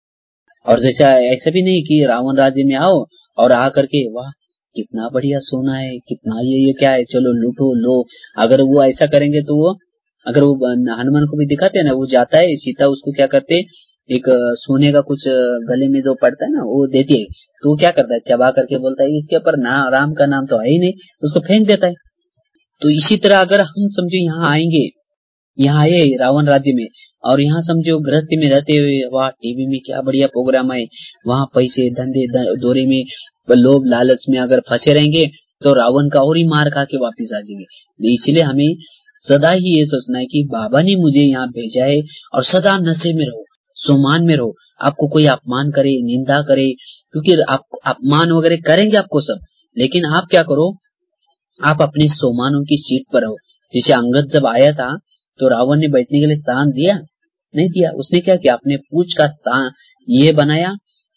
B: और जैसा ऐसा भी नहीं कि रावण राज्य में आओ और आ करके वाह कितना बढ़िया सोना है, कितना ये ये क्या है, चलो लूटो लो। अगर वो ऐसा करेंगे तो वो अगर वो हनुमान को भी दिखाते हैं ना, वो जाता है, सीता उसको क्या करते, एक सोने का कुछ गले में जो पड़ता है ना वो देती है, तो वो क्या करता है, चबा करके बोलता है इसके ऊपर ना राम का नाम तो है ही नहीं, उसको फेंक देता है। तो इसी तरह अगर हम समझो यहाँ आएंगे, यहाँ आए रावण राज्य में, और यहाँ समझो गृहस्थी में रहते हुए वाह टीवी में क्या बढ़िया प्रोग्राम है, वहाँ पैसे धंधे दौरे में लोभ लालच में अगर फंसे रहेंगे तो रावण का और ही मार खा के वापिस आ जाएंगे। इसलिए हमें सदा ही ये सोचना है कि बाबा ने मुझे यहाँ भेजा है, और सदा नशे में रहो, सम्मान में रहो। आपको कोई अपमान करे, निंदा करे, क्योंकि आप अपमान वगैरह करेंगे आपको सब, लेकिन आप क्या करो, आप अपने सम्मानों की सीट पर रहो। जैसे अंगद जब आया था तो रावण ने बैठने के लिए स्थान दिया नहीं दिया, उसने क्या किया, अपने पूछ का स्थान ये बनाया,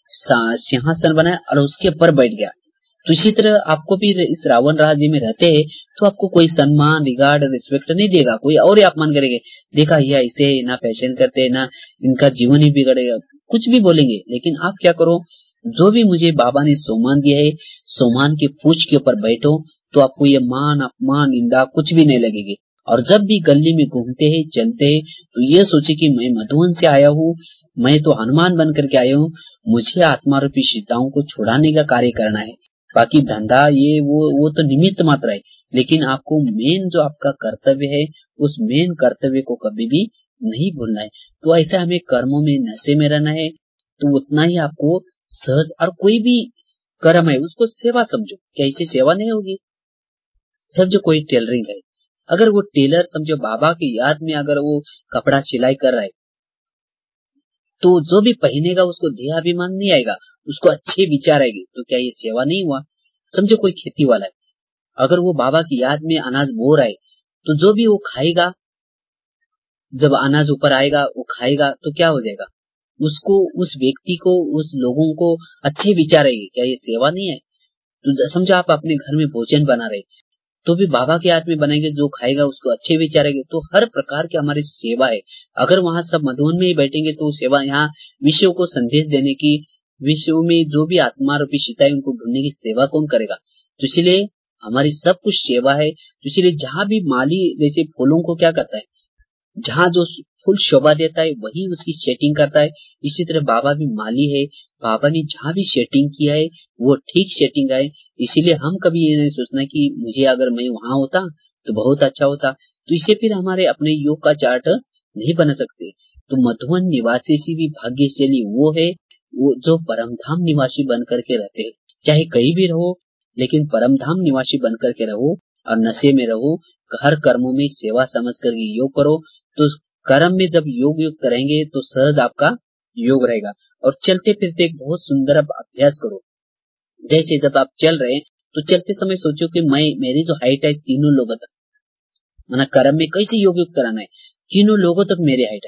B: सिंहासन बनाया और उसके ऊपर बैठ गया। तो इसी तरह आपको भी इस रावण राज्य में रहते हैं तो आपको कोई सम्मान रिगार्ड रिस्पेक्ट नहीं देगा, कोई और ही अपमान करेंगे, देखा ये ऐसे ना पैशन करते ना, इनका जीवन ही बिगड़ेगा, कुछ भी बोलेंगे। लेकिन आप क्या करो, जो भी मुझे बाबा ने सम्मान दिया है, सम्मान के पूछ के ऊपर बैठो, तो आपको ये मान अपमान निंदा कुछ भी नहीं लगेगी। और जब भी गली में घूमते हैं चलते हैं तो ये सोचे कि मैं मधुवन से आया हूँ, मैं तो हनुमान बन करके आया हूँ, मुझे आत्मा रूपी सीताओं को छुड़ाने का कार्य करना है। बाकी धंधा ये वो वो तो निमित्त मात्र है, लेकिन आपको मेन जो आपका कर्तव्य है उस मेन कर्तव्य को कभी भी नहीं भूलना है। तो ऐसा हमें कर्मों में नशे में रहना है, तो उतना ही आपको सहज। और कोई भी कर्म है उसको सेवा समझो, क्या इससे सेवा नहीं होगी। समझो कोई टेलरिंग है, अगर वो टेलर समझो बाबा की याद में अगर वो कपड़ा सिलाई कर रहा है, तो जो भी पहनेगा उसको देहाभिमान नहीं आएगा, उसको अच्छे विचार आएंगे, तो क्या ये सेवा नहीं हुआ। समझो कोई खेती वाला है, अगर वो बाबा की याद में अनाज बो रहा है, तो जो भी वो खाएगा, जब अनाज ऊपर आएगा वो खाएगा, तो क्या हो जाएगा, उसको उस व्यक्ति को उस लोगों को अच्छे विचार आएंगे, क्या ये सेवा नहीं है। तो समझो आप अपने घर में भोजन बना रहे तो भी बाबा के हाथ में बनाएंगे, जो खाएगा उसको अच्छे विचार आएंगे। तो हर प्रकार की हमारी सेवा है। अगर वहां सब मधुवन में ही बैठेंगे तो सेवा यहाँ विश्व को संदेश देने की, विश्व में जो भी आत्मा रूपी सीता है उनको ढूंढने की सेवा कौन करेगा। तो इसलिए हमारी सब कुछ सेवा है। तो इसलिए जहां भी माली जैसे फूलों को क्या करता है, जहां जो फूल शोभा देता है वही उसकी सेटिंग करता है, इसी तरह बाबा भी माली है, बाबा ने जहां भी सेटिंग किया है वो ठीक सेटिंग है। इसीलिए हम कभी ये नहीं सोचना कि मुझे अगर मैं वहां होता तो बहुत अच्छा होता, तो इससे फिर हमारे अपने योग का चार्ट नहीं बना सकते। तो मधुवन निवासी से भी भाग्यशाली वो है वो जो परमधाम निवासी बन करके रहते हैं। चाहे कहीं भी रहो लेकिन परमधाम निवासी बन करके रहो, और नशे में रहो, हर कर्मों में सेवा समझ करके योग करो। तो कर्म में जब योग योग करेंगे तो सहज आपका योग रहेगा। और चलते फिरते एक बहुत सुंदर अभ्यास करो, जैसे जब आप चल रहे हैं तो चलते समय सोचो कि मैं मेरी जो हाइट है तीनों लोगों तक, माना कर्म में कैसे योग योग कराना है, तीनों लोगों तक मेरी हाइट है,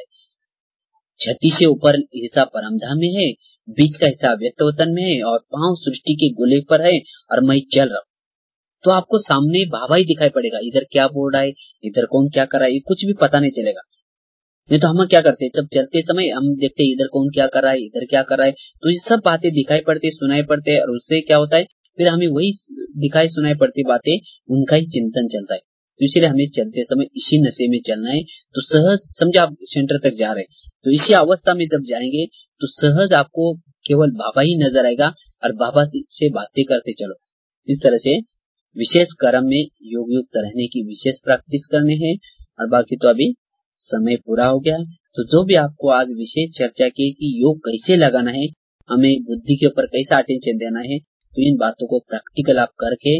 B: छाती से ऊपर हिस्सा परमधाम में है, बीच का हिस्सा व्यक्तवतन में है, और पांव सृष्टि के गोले पर है, और मैं चल रहा हूँ। तो आपको सामने बाबा ही दिखाई पड़ेगा, इधर क्या बोल रहा है, इधर कौन क्या कर रहा है, ये कुछ भी पता नहीं चलेगा। नहीं तो हम क्या करते हैं, जब चलते समय हम देखते हैं इधर कौन क्या कर रहा है, इधर क्या कर रहा है, तो ये सब बातें दिखाई पड़ती सुनाई पड़ते हैं, और उससे क्या होता है फिर हमें वही दिखाई सुनाई पड़ती बातें उनका ही चिंतन चलता है। तो इसीलिए हमें चलते समय इसी नशे में चलना है। तो सहज समझो आप सेंटर तक जा रहे हैं, तो इसी अवस्था में जब जाएंगे तो सहज आपको केवल बाबा ही नजर आएगा, और बाबा से बातें करते चलो। इस तरह से विशेष कर्म में योग युक्त रहने की विशेष प्रैक्टिस करने हैं। और बाकी तो अभी समय पूरा हो गया, तो जो भी आपको आज विशेष चर्चा की कि योग कैसे लगाना है, हमें बुद्धि के ऊपर कैसा अटेंशन देना है, तो इन बातों को प्रैक्टिकल आप करके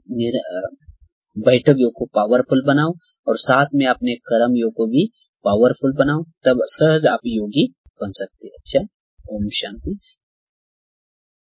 B: बैठक योग को पावरफुल बनाओ और साथ में अपने कर्म योग को भी पावरफुल बनाओ, तब सहज आप योगी बन सकते हैं। अच्छा, ओम शांति।